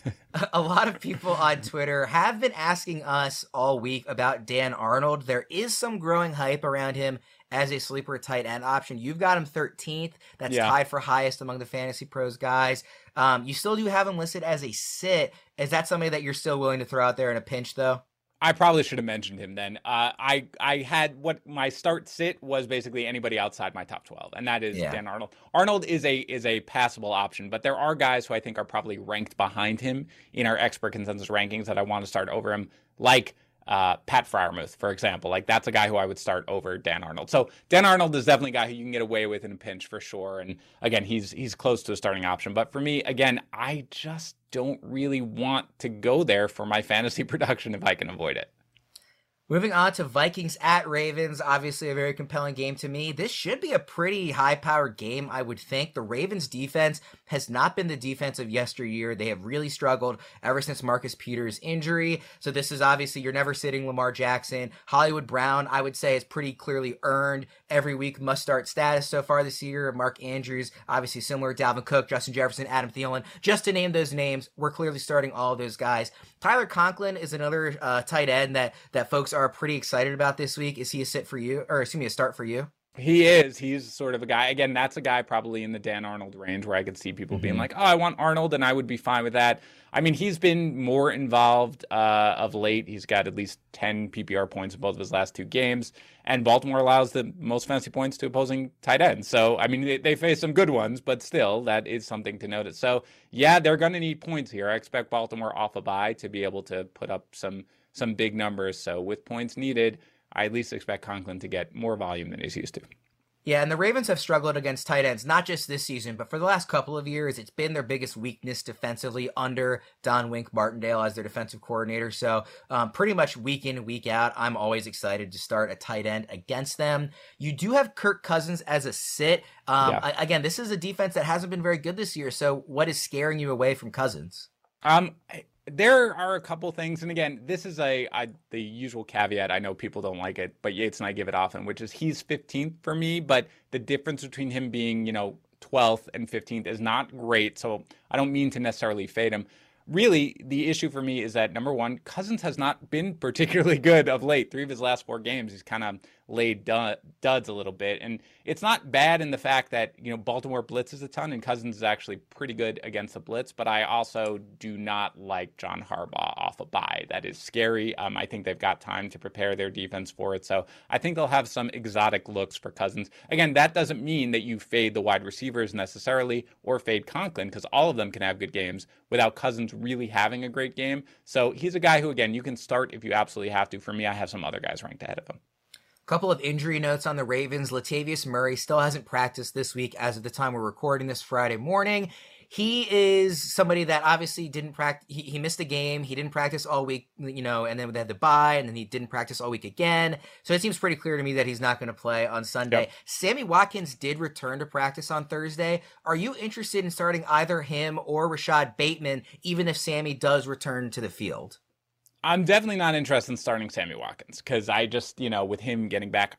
A lot of people on Twitter have been asking us all week about Dan Arnold. There is some growing hype around him as a sleeper tight end option. You've got him 13th. That's tied for highest among the Fantasy Pros guys. You still do have him listed as a sit. Is that somebody that you're still willing to throw out there in a pinch, though? I probably should have mentioned him then. I had what my start sit was basically anybody outside my top 12, and that is Dan Arnold. Arnold is a passable option, but there are guys who I think are probably ranked behind him in our expert consensus rankings that I want to start over him, like Pat Freiermuth, for example. Like, that's a guy who I would start over Dan Arnold. So Dan Arnold is definitely a guy who you can get away with in a pinch for sure. And again, he's close to a starting option. But for me, again, I just don't really want to go there for my fantasy production if I can avoid it. Moving on to Vikings at Ravens, obviously a very compelling game to me. This should be a pretty high-powered game, I would think. The Ravens' defense has not been the defense of yesteryear. They have really struggled ever since Marcus Peters' injury. So this is obviously, you're never sitting Lamar Jackson. Hollywood Brown, I would say, is pretty clearly earned every week must-start status so far this year. Mark Andrews, obviously similar. Dalvin Cook, Justin Jefferson, Adam Thielen. Just to name those names, we're clearly starting all of those guys. Tyler Conklin is another tight end that folks are pretty excited about this week. Is he a sit for you, or excuse me, a start for you? He is. He's sort of a guy. Again, that's a guy probably in the Dan Arnold range where I could see people being like, oh, I want Arnold, and I would be fine with that. I mean, he's been more involved of late. He's got at least 10 PPR points in both of his last 2 games, and Baltimore allows the most fantasy points to opposing tight ends. So, I mean, they face some good ones, but still, that is something to notice. So, yeah, they're going to need points here. I expect Baltimore off a bye to be able to put up some big numbers. So, with points needed, I at least expect Conklin to get more volume than he's used to. Yeah, and the Ravens have struggled against tight ends, not just this season, but for the last couple of years. It's been their biggest weakness defensively under Don Wink Martindale as their defensive coordinator. So pretty much week in, week out, I'm always excited to start a tight end against them. You do have Kirk Cousins as a sit. Again, this is a defense that hasn't been very good this year. So what is scaring you away from Cousins? There are a couple things, and again, this is the usual caveat. I know people don't like it, but Yates and I give it often, which is he's 15th for me, but the difference between him being, 12th and 15th is not great, so I don't mean to necessarily fade him. Really, the issue for me is that, number one, Cousins has not been particularly good of late. 3 of his last 4 games, he's kind of laid duds a little bit. And it's not bad in the fact that, Baltimore blitzes a ton, and Cousins is actually pretty good against the blitz. But I also do not like John Harbaugh off a bye. That is scary. I think they've got time to prepare their defense for it. So I think they'll have some exotic looks for Cousins. Again, that doesn't mean that you fade the wide receivers necessarily or fade Conklin, because all of them can have good games without Cousins really having a great game. So he's a guy who, again, you can start if you absolutely have to. For me, I have some other guys ranked ahead of him. Couple of injury notes on the Ravens. Latavius Murray still hasn't practiced this week as of the time we're recording this Friday morning. He is somebody that obviously didn't practice. He missed a game. He didn't practice all week, and then they had the bye, and then he didn't practice all week again. So it seems pretty clear to me that he's not going to play on Sunday. Yep. Sammy Watkins did return to practice on Thursday. Are you interested in starting either him or Rashad Bateman, even if Sammy does return to the field? I'm definitely not interested in starting Sammy Watkins because I just, with him getting back,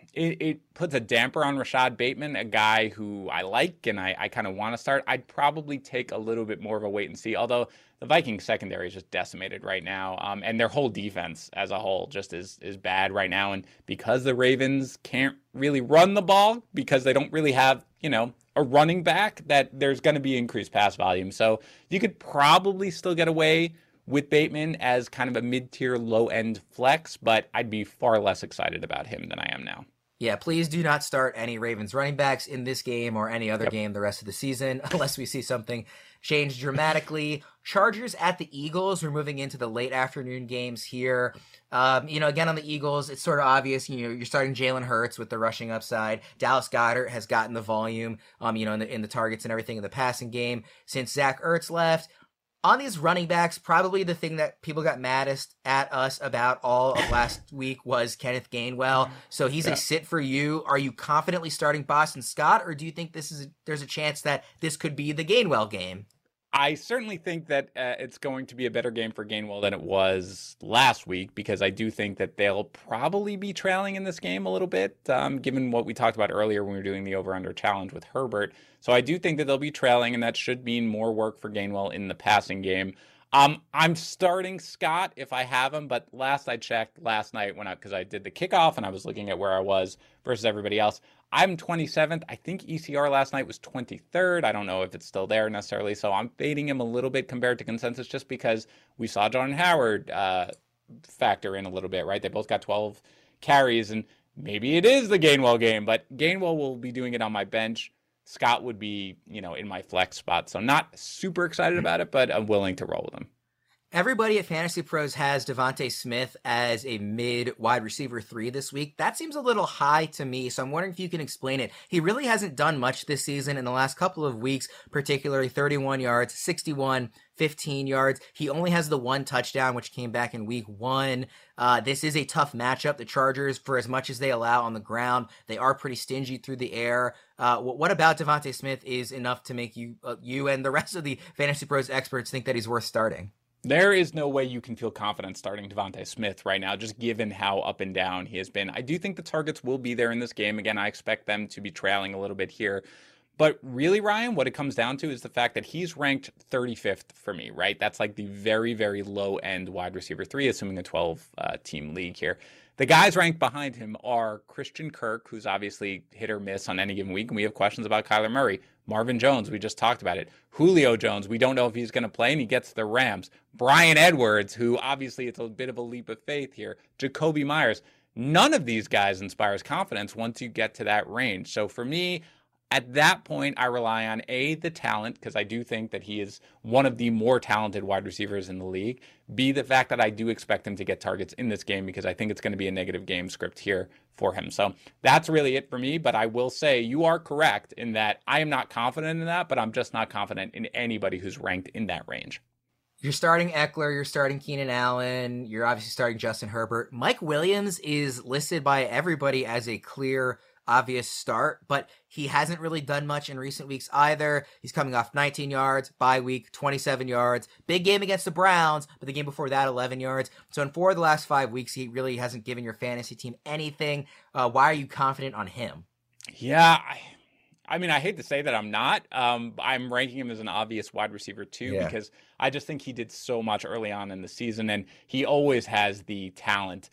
it puts a damper on Rashad Bateman, a guy who I like and I kind of want to start. I'd probably take a little bit more of a wait and see, although the Vikings secondary is just decimated right now. And their whole defense as a whole just is bad right now. And because the Ravens can't really run the ball because they don't really have, a running back, that there's going to be increased pass volume. So you could probably still get away with Bateman as kind of a mid-tier, low-end flex, but I'd be far less excited about him than I am now. Yeah, please do not start any Ravens running backs in this game or any other game the rest of the season unless we see something change dramatically. Chargers at the Eagles. We're moving into the late afternoon games here. Again, on the Eagles, it's sort of obvious, you're starting Jalen Hurts with the rushing upside. Dallas Goedert has gotten the volume, in the targets and everything in the passing game since Zach Ertz left. On these running backs, probably the thing that people got maddest at us about all of last week was Kenneth Gainwell. So he's a sit for you. Are you confidently starting Boston Scott, or do you think there's a chance that this could be the Gainwell game? I certainly think that it's going to be a better game for Gainwell than it was last week, because I do think that they'll probably be trailing in this game a little bit, given what we talked about earlier when we were doing the over-under challenge with Herbert. So I do think that they'll be trailing, and that should mean more work for Gainwell in the passing game. I'm starting Scott if I have him, but last I checked last night because I did the kickoff and I was looking at where I was versus everybody else, I'm 27th. I think ECR last night was 23rd. I don't know if it's still there necessarily, so I'm fading him a little bit compared to consensus just because we saw Jordan Howard factor in a little bit, right? They both got 12 carries, and maybe it is the Gainwell game, but Gainwell will be doing it on my bench. Scott would be, in my flex spot. So not super excited about it, but I'm willing to roll with him. Everybody at Fantasy Pros has Devontae Smith as a mid wide receiver 3 this week. That seems a little high to me, so I'm wondering if you can explain it. He really hasn't done much this season in the last couple of weeks, particularly 31 yards, 61, 15 yards. He only has the 1 touchdown, which came back in week 1. This is a tough matchup. The Chargers, for as much as they allow on the ground, they are pretty stingy through the air. What about Devontae Smith is enough to make you and the rest of the Fantasy Pros experts think that he's worth starting? There is no way you can feel confident starting Devontae Smith right now, just given how up and down he has been. I do think the targets will be there in this game. Again, I expect them to be trailing a little bit here. But really, Ryan, what it comes down to is the fact that he's ranked 35th for me, right? That's like the very, very low end wide receiver 3, assuming a 12 team league here. The guys ranked behind him are Christian Kirk, who's obviously hit or miss on any given week, and we have questions about Kyler Murray. Marvin Jones, we just talked about it. Julio Jones, we don't know if he's going to play, and he gets the Rams. Bryan Edwards, who obviously it's a bit of a leap of faith here. Jacoby Myers. None of these guys inspires confidence once you get to that range. So for me, at that point, I rely on A, the talent, because I do think that he is one of the more talented wide receivers in the league. B, the fact that I do expect him to get targets in this game because I think it's going to be a negative game script here for him. So that's really it for me. But I will say you are correct in that I am not confident in that, but I'm just not confident in anybody who's ranked in that range. You're starting Eckler, you're starting Keenan Allen, you're obviously starting Justin Herbert. Mike Williams is listed by everybody as a clear, obvious start, but he hasn't really done much in recent weeks either. He's coming off 19 yards, bye week, 27 yards, big game against the Browns, but the game before that, 11 yards. So in 4 of the last 5 weeks, he really hasn't given your fantasy team anything. Why are you confident on him? Yeah, I mean, I hate to say that I'm not. I'm ranking him as an obvious wide receiver too, because I just think he did so much early on in the season, and he always has the talent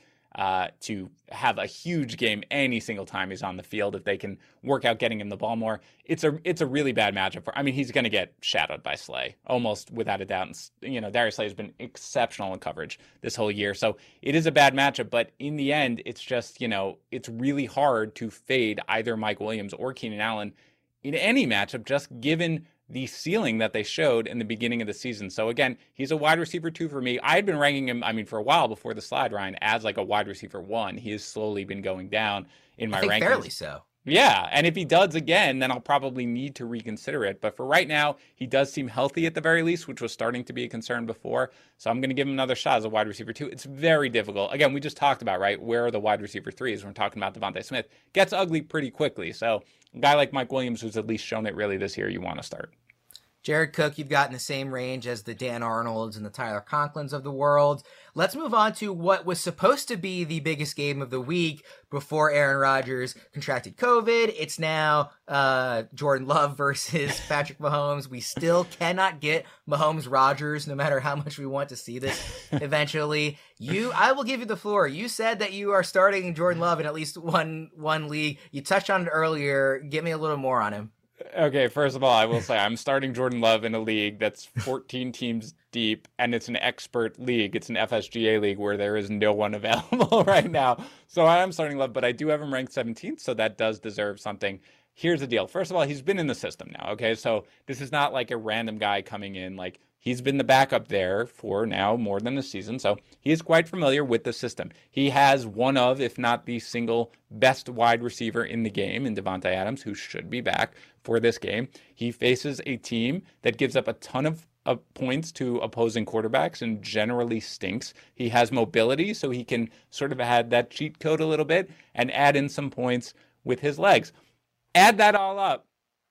to have a huge game any single time he's on the field if they can work out getting him the ball more. It's a really bad matchup for. I mean, he's going to get shadowed by Slay almost without a doubt. And, you know, Darius Slay has been exceptional in coverage this whole year, so it is a bad matchup. But in the end, it's just, you know, it's really hard to fade either Mike Williams or Keenan Allen in any matchup, just given the ceiling that they showed in the beginning of the season. So again, he's a wide receiver 2 for me. I had been ranking him, I mean, for a while before the slide, Ryan, as like a wide receiver 1. He has slowly been going down in my rankings. Fairly so. Yeah, and if he does again, then I'll probably need to reconsider it. But for right now, he does seem healthy at the very least, which was starting to be a concern before. So I'm going to give him another shot as a wide receiver 2. It's very difficult. Again, we just talked about, right, where are the wide receiver 3s when we're talking about Devontae Smith. Gets ugly pretty quickly. So a guy like Mike Williams, who's at least shown it really this year, you want to start. Jared Cook, you've got in the same range as the Dan Arnolds and the Tyler Conklins of the world. Let's move on to what was supposed to be the biggest game of the week before Aaron Rodgers contracted COVID. It's now Jordan Love versus Patrick Mahomes. We still cannot get Mahomes-Rodgers, no matter how much we want to see this eventually. I will give you the floor. You said that you are starting Jordan Love in at least one league. You touched on it earlier. Give me a little more on him. Okay, first of all, I will say I'm starting Jordan Love in a league that's 14 teams deep, and it's an expert league. It's an FSGA league where there is no one available right now. So I am starting Love, but I do have him ranked 17th, so that does deserve something. Here's the deal. First of all, he's been in the system now, okay? So this is not like a random guy coming in. Like, he's been the backup there for now more than a season, so he is quite familiar with the system. He has one of, if not the single best wide receiver in the game in Davante Adams, who should be back for this game. He faces a team that gives up a ton of points to opposing quarterbacks and generally stinks. He has mobility, so he can sort of add that cheat code a little bit and add in some points with his legs. Add that all up.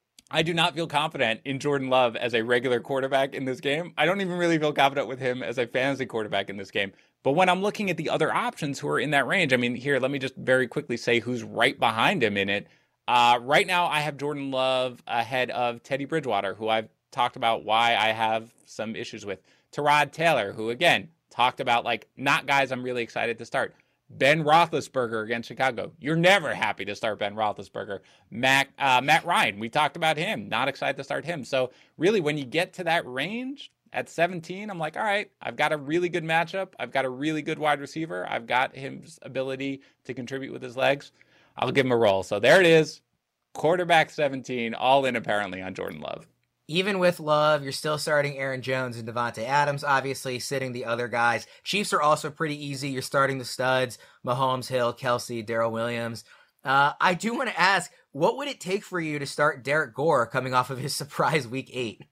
I do not feel confident in Jordan Love as a regular quarterback in this game. I don't even really feel confident with him as a fantasy quarterback in this game. But when I'm looking at the other options who are in that range, I mean, here, let me just very quickly say who's right behind him in it. Right now, I have Jordan Love ahead of Teddy Bridgewater, who I've talked about why I have some issues with. Tyrod Taylor, who, again, talked about, like, not guys I'm really excited to start. Ben Roethlisberger against Chicago. You're never happy to start Ben Roethlisberger. Matt Ryan, we talked about him. Not excited to start him. So really, when you get to that range at 17, I'm like, all right, I've got a really good matchup. I've got a really good wide receiver. I've got his ability to contribute with his legs. I'll give him a roll. So there it is. Quarterback 17, all in apparently on Jordan Love. Even with Love, you're still starting Aaron Jones and Davante Adams, obviously sitting the other guys. Chiefs are also pretty easy. You're starting the studs, Mahomes, Hill, Kelsey, Darrell Williams. I do want to ask, what would it take for you to start Derek Gore coming off of his surprise week 8?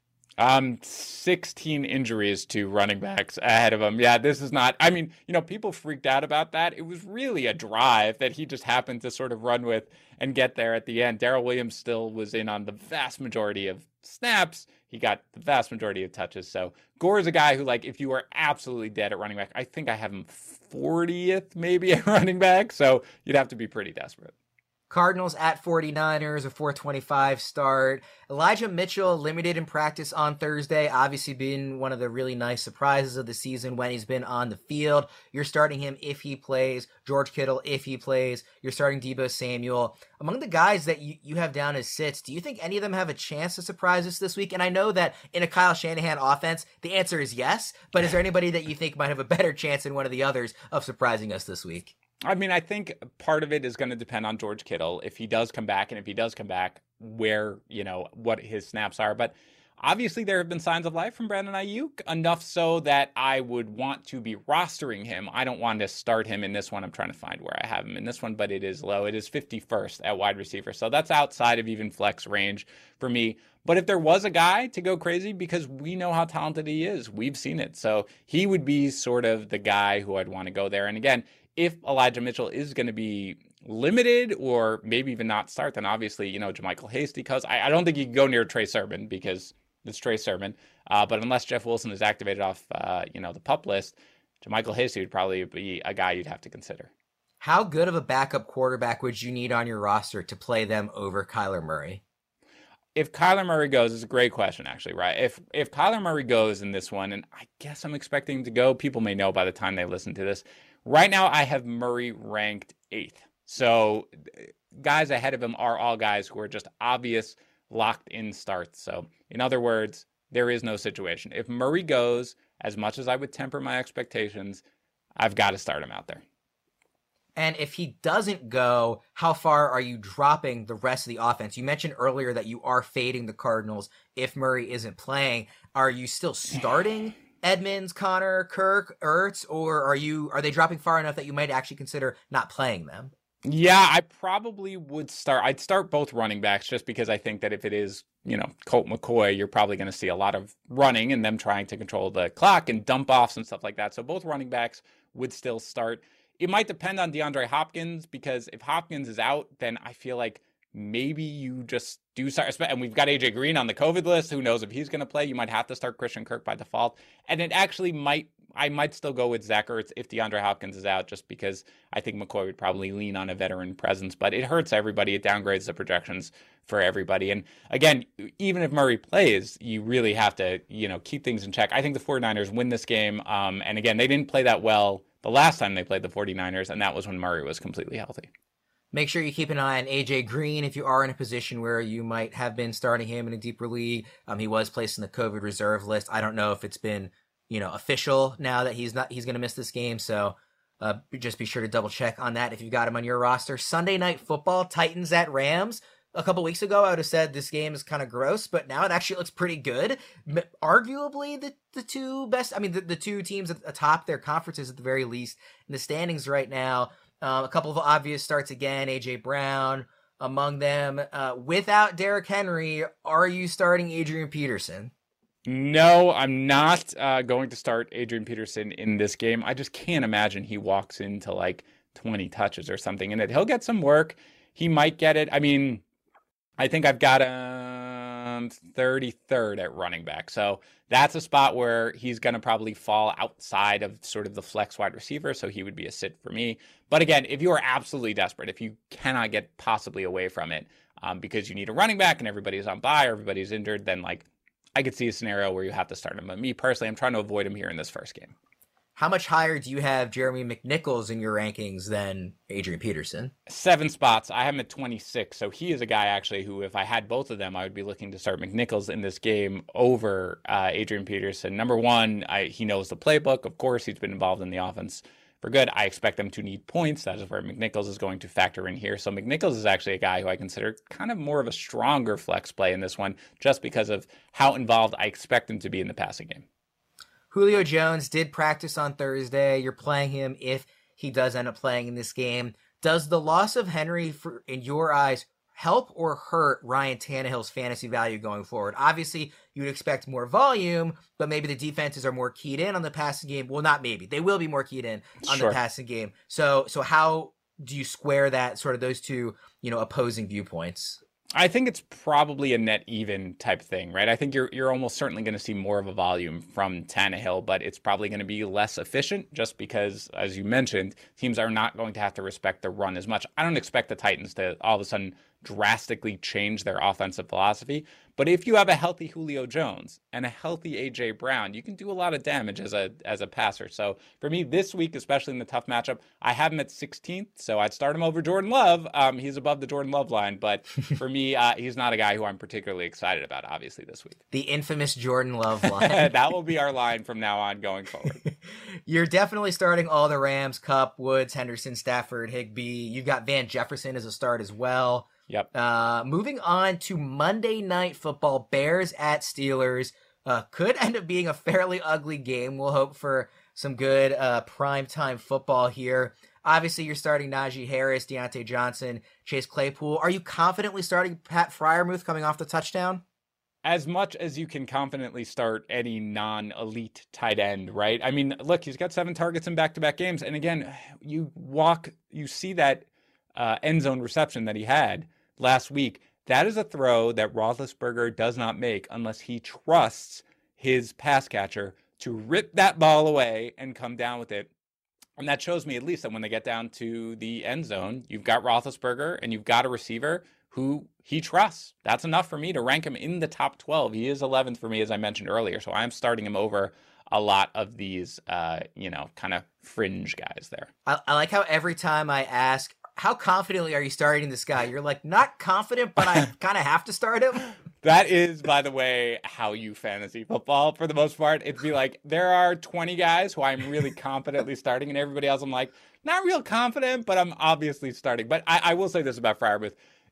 16 injuries to running backs ahead of him. Yeah, this is not, I mean, you know, people freaked out about that. It was really a drive that he just happened to sort of run with and get there at the end. Darrell Williams still was in on the vast majority of snaps. He got the vast majority of touches. So Gore is a guy who, like, if you are absolutely dead at running back, I think I have him 40th maybe at running back. So you'd have to be pretty desperate. Cardinals at 49ers, a 4:25 start. Elijah Mitchell limited in practice on Thursday, obviously been one of the really nice surprises of the season when he's been on the field. You're starting him if he plays. George Kittle if he plays. You're starting Deebo Samuel. Among the guys that you have down as sits, do you think any of them have a chance to surprise us this week? And I know that in a Kyle Shanahan offense, the answer is yes, but is there anybody that you think might have a better chance than one of the others of surprising us this week? I mean, I think part of it is going to depend on George Kittle if he does come back, and if he does come back, where, what his snaps are. But obviously there have been signs of life from Brandon Ayuk, enough so that I would want to be rostering him. I don't want to start him in this one. I'm trying to find where I have him in this one, but it is low. It is 51st at wide receiver. So that's outside of even flex range for me. But if there was a guy to go crazy, because we know how talented he is, we've seen it. So he would be sort of the guy who I'd want to go there. And again, if Elijah Mitchell is going to be limited or maybe even not start, then obviously, JaMycal Hasty, because I don't think you can go near Trey Sermon because it's Trey Sermon. But unless Jeff Wilson is activated off, the PUP list, JaMycal Hasty would probably be a guy you'd have to consider. How good of a backup quarterback would you need on your roster to play them over Kyler Murray? If Kyler Murray goes, it's a great question, actually, right? If Kyler Murray goes in this one, and I guess I'm expecting him to go, people may know by the time they listen to this. Right now, I have Murray ranked 8th. So guys ahead of him are all guys who are just obvious locked-in starts. So in other words, there is no situation. If Murray goes, as much as I would temper my expectations, I've got to start him out there. And if he doesn't go, how far are you dropping the rest of the offense? You mentioned earlier that you are fading the Cardinals if Murray isn't playing. Are you still starting Edmonds, Connor, Kirk, Ertz, or are they dropping far enough that you might actually consider not playing them? Yeah, I probably would start. I'd start both running backs just because I think that if it is, Colt McCoy, you're probably going to see a lot of running and them trying to control the clock and dump offs and stuff like that. So both running backs would still start. It might depend on DeAndre Hopkins, because if Hopkins is out, then I feel like maybe you just do start, and we've got AJ Green on the COVID list. Who knows if he's going to play? You might have to start Christian Kirk by default. And it actually I might still go with Zach Ertz if DeAndre Hopkins is out, just because I think McCoy would probably lean on a veteran presence. But it hurts everybody. It downgrades the projections for everybody. And again, even if Murray plays, you really have to, keep things in check. I think the 49ers win this game. And again, they didn't play that well the last time they played the 49ers, and that was when Murray was completely healthy. Make sure you keep an eye on AJ Green if you are in a position where you might have been starting him in a deeper league. He was placed in the COVID reserve list. I don't know if it's been, official now that he's going to miss this game. So just be sure to double check on that if you've got him on your roster. Sunday Night Football, Titans at Rams. A couple weeks ago, I would have said this game is kind of gross, but now it actually looks pretty good. Arguably the two best, the two teams atop their conferences at the very least in the standings right now. A couple of obvious starts again, A.J. Brown among them. Without Derrick Henry, are you starting Adrian Peterson? No, I'm not going to start Adrian Peterson in this game. I just can't imagine he walks into like 20 touches or something in it. He'll get some work. He might get it. I think I've got him 33rd at running back. So that's a spot where he's going to probably fall outside of sort of the flex wide receiver. So he would be a sit for me. But again, if you are absolutely desperate, if you cannot get possibly away from it because you need a running back and everybody's on bye or everybody's injured, then I could see a scenario where you have to start him. But me personally, I'm trying to avoid him here in this first game. How much higher do you have Jeremy McNichols in your rankings than Adrian Peterson? 7 spots. I have him at 26. So he is a guy actually who, if I had both of them, I would be looking to start McNichols in this game over Adrian Peterson. Number one, he knows the playbook. Of course, he's been involved in the offense for good. I expect them to need points. That is where McNichols is going to factor in here. So McNichols is actually a guy who I consider kind of more of a stronger flex play in this one, just because of how involved I expect him to be in the passing game. Julio Jones did practice on Thursday. You're playing him if he does end up playing in this game. Does the loss of Henry, in your eyes, help or hurt Ryan Tannehill's fantasy value going forward? Obviously, you would expect more volume, but maybe the defenses are more keyed in on the passing game. Well, not maybe. They will be more keyed in on the passing game. So how do you square that, sort of those two, opposing viewpoints? I think it's probably a net even type thing, right? I think you're almost certainly going to see more of a volume from Tannehill, but it's probably going to be less efficient just because, as you mentioned, teams are not going to have to respect the run as much. I don't expect the Titans to all of a sudden drastically change their offensive philosophy, but if you have a healthy Julio Jones and a healthy A.J. Brown, you can do a lot of damage as a passer. So for me this week, especially in the tough matchup, I have him at 16th, so I'd start him over Jordan Love. He's above the Jordan Love line, but for me, he's not a guy who I'm particularly excited about, obviously, this week. The infamous Jordan Love line. That will be our line from now on going forward. You're definitely starting all the Rams, Kupp, Woods, Henderson, Stafford, Higbee. You've got Van Jefferson as a start as well. Yep. Moving on to Monday Night Football, Bears at Steelers. Could end up being a fairly ugly game. We'll hope for some good primetime football here. Obviously, you're starting Najee Harris, Deontay Johnson, Chase Claypool. Are you confidently starting Pat Freiermuth coming off the touchdown? As much as you can confidently start any non-elite tight end, right? I mean, look, he's got 7 targets in back-to-back games. And again, you see that end zone reception that he had last week. That is a throw that Roethlisberger does not make unless he trusts his pass catcher to rip that ball away and come down with it. And that shows me at least that when they get down to the end zone, you've got Roethlisberger and you've got a receiver who he trusts. That's enough for me to rank him in the top 12. He is 11th for me, as I mentioned earlier. So I'm starting him over a lot of these, kind of fringe guys there. I like how every time I ask, how confidently are you starting this guy? You're like, not confident, but I kind of have to start him. That is, by the way, how you fantasy football for the most part. It'd be like, there are 20 guys who I'm really confidently starting, and everybody else I'm like, not real confident, but I'm obviously starting. But I will say this about Freiermuth.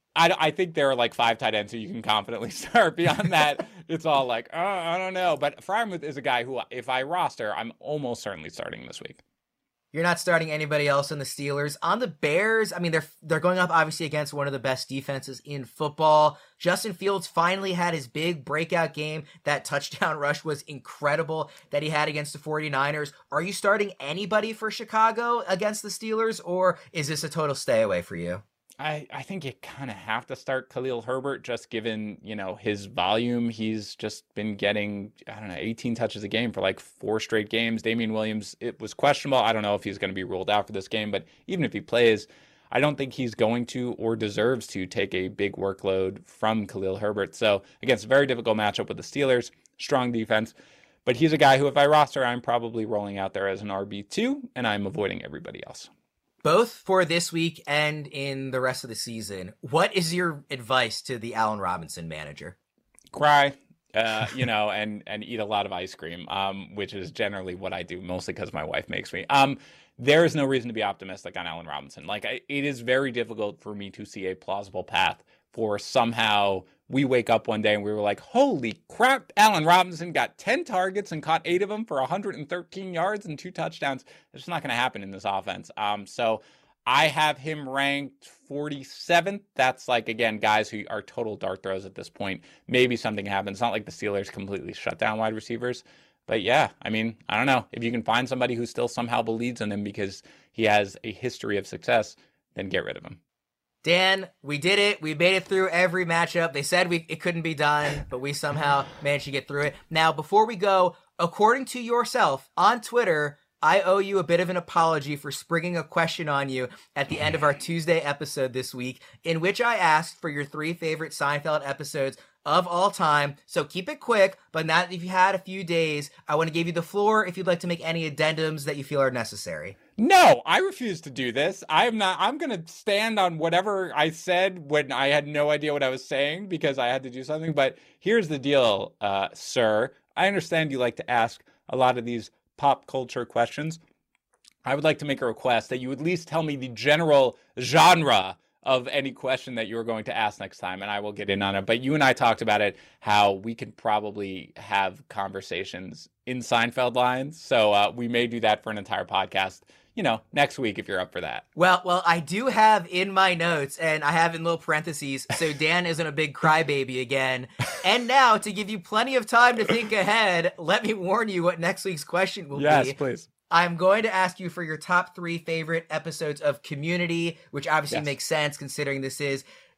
I think there are like 5 tight ends who you can confidently start. Beyond that, it's all like, oh, I don't know. But Freiermuth is a guy who, if I roster, I'm almost certainly starting this week. You're not starting anybody else in the Steelers. On the Bears, I mean, they're going up obviously against one of the best defenses in football. Justin Fields finally had his big breakout game. That touchdown rush was incredible that he had against the 49ers. Are you starting anybody for Chicago against the Steelers, or is this a total stay away for you? I think you kind of have to start Khalil Herbert just given, his volume. He's just been getting, 18 touches a game for like 4 straight games. Damian Williams, it was questionable. I don't know if he's going to be ruled out for this game, but even if he plays, I don't think he's going to or deserves to take a big workload from Khalil Herbert. So against a very difficult matchup with the Steelers, strong defense. But he's a guy who, if I roster, I'm probably rolling out there as an RB2, and I'm avoiding everybody else. Both for this week and in the rest of the season, what is your advice to the Allen Robinson manager? Cry, and eat a lot of ice cream, which is generally what I do, mostly because my wife makes me. There is no reason to be optimistic on Allen Robinson. It is very difficult for me to see a plausible path for somehow we wake up one day and we were like, holy crap, Allen Robinson got 10 targets and caught 8 of them for 113 yards and 2 touchdowns. It's just not going to happen in this offense. So I have him ranked 47th. That's again, guys who are total dart throws at this point. Maybe something happens. It's not like the Steelers completely shut down wide receivers. But yeah, I don't know. If you can find somebody who still somehow believes in him because he has a history of success, then get rid of him. Dan, we did it. We made it through every matchup. They said it couldn't be done, but we somehow managed to get through it. Now, before we go, according to yourself on Twitter, I owe you a bit of an apology for springing a question on you at the end of our Tuesday episode this week, in which I asked for your 3 favorite Seinfeld episodes of all time. So keep it quick, but not if you had a few days. I want to give you the floor if you'd like to make any addendums that you feel are necessary. No, I refuse to do this. I'm going to stand on whatever I said when I had no idea what I was saying because I had to do something. But here's the deal, sir. I understand you like to ask a lot of these pop culture questions. I would like to make a request that you at least tell me the general genre of any question that you're going to ask next time, and I will get in on it. But you and I talked about it, how we could probably have conversations in Seinfeld lines. So we may do that for an entire podcast, next week if you're up for that. Well, I do have in my notes, and I have in little parentheses, so Dan isn't a big crybaby again. And now, to give you plenty of time to think ahead, let me warn you what next week's question will be. Yes, please. I'm going to ask you for your top 3 favorite episodes of Community, which obviously makes sense considering this is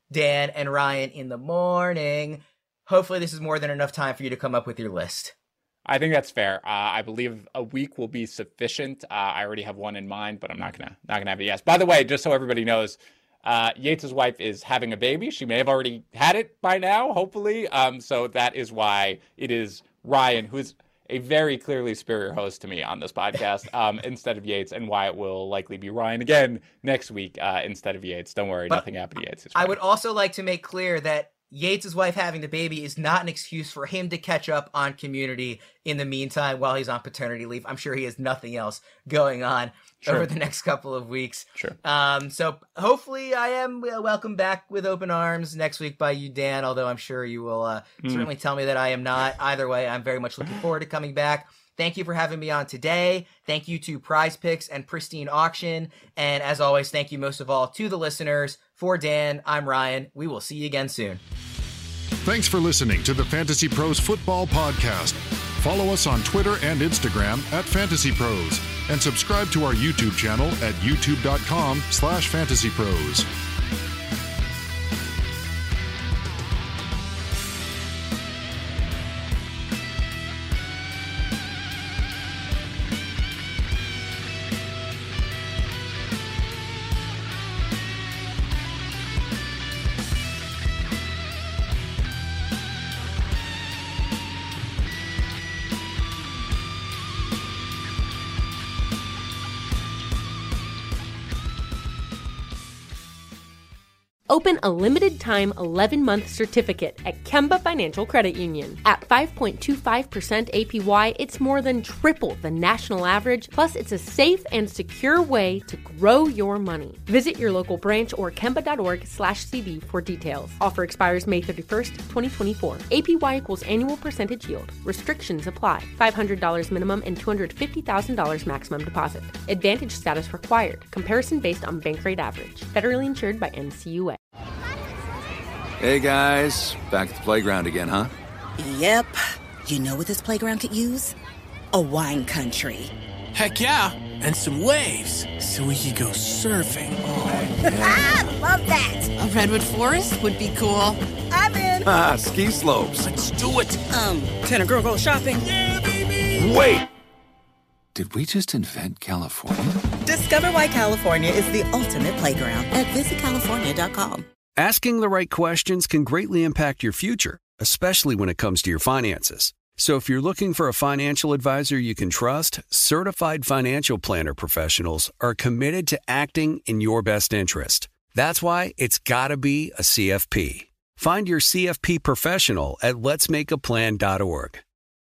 Dan and Ryan in the morning. Hopefully this is more than enough time for you to come up with your list. I think that's fair. I believe a week will be sufficient. I already have one in mind, but I'm not gonna have it. Yes. By the way, just so everybody knows, Yates' wife is having a baby. She may have already had it by now, hopefully. So that is why it is Ryan, who's a very clearly superior host to me on this podcast, instead of Yates, and why it will likely be Ryan again next week instead of Yates. Don't worry, nothing happened to Yates. I would also like to make clear that Yates' wife having the baby is not an excuse for him to catch up on Community in the meantime while he's on paternity leave. I'm sure he has nothing else going on over the next couple of weeks. Sure. So hopefully I am welcomed back with open arms next week by you, Dan, although I'm sure you will certainly tell me that I am not. Either way, I'm very much looking forward to coming back. Thank you for having me on today. Thank you to Prize Picks and Pristine Auction. And as always, thank you most of all to the listeners. For Dan, I'm Ryan. We will see you again soon. Thanks for listening to the Fantasy Pros Football Podcast. Follow us on Twitter and Instagram at Fantasy Pros, and subscribe to our YouTube channel at youtube.com/fantasypros. Open a limited-time 11-month certificate at Kemba Financial Credit Union. At 5.25% APY, it's more than triple the national average, plus it's a safe and secure way to grow your money. Visit your local branch or kemba.org/cb for details. Offer expires May 31st, 2024. APY equals annual percentage yield. Restrictions apply. $500 minimum and $250,000 maximum deposit. Advantage status required. Comparison based on bank rate average. Federally insured by NCUA. Hey guys, back at the playground again, huh? Yep. You know what this playground could use? A wine country. Heck yeah, and some waves so we could go surfing. Oh, yeah. Ah, love that. A redwood forest would be cool. I'm in. Ah, ski slopes. Let's do it. Can a girl go shopping? Yeah, baby. Wait! Did we just invent California? Discover why California is the ultimate playground at visitcalifornia.com. Asking the right questions can greatly impact your future, especially when it comes to your finances. So if you're looking for a financial advisor you can trust, certified financial planner professionals are committed to acting in your best interest. That's why it's got to be a CFP. Find your CFP professional at letsmakeaplan.org.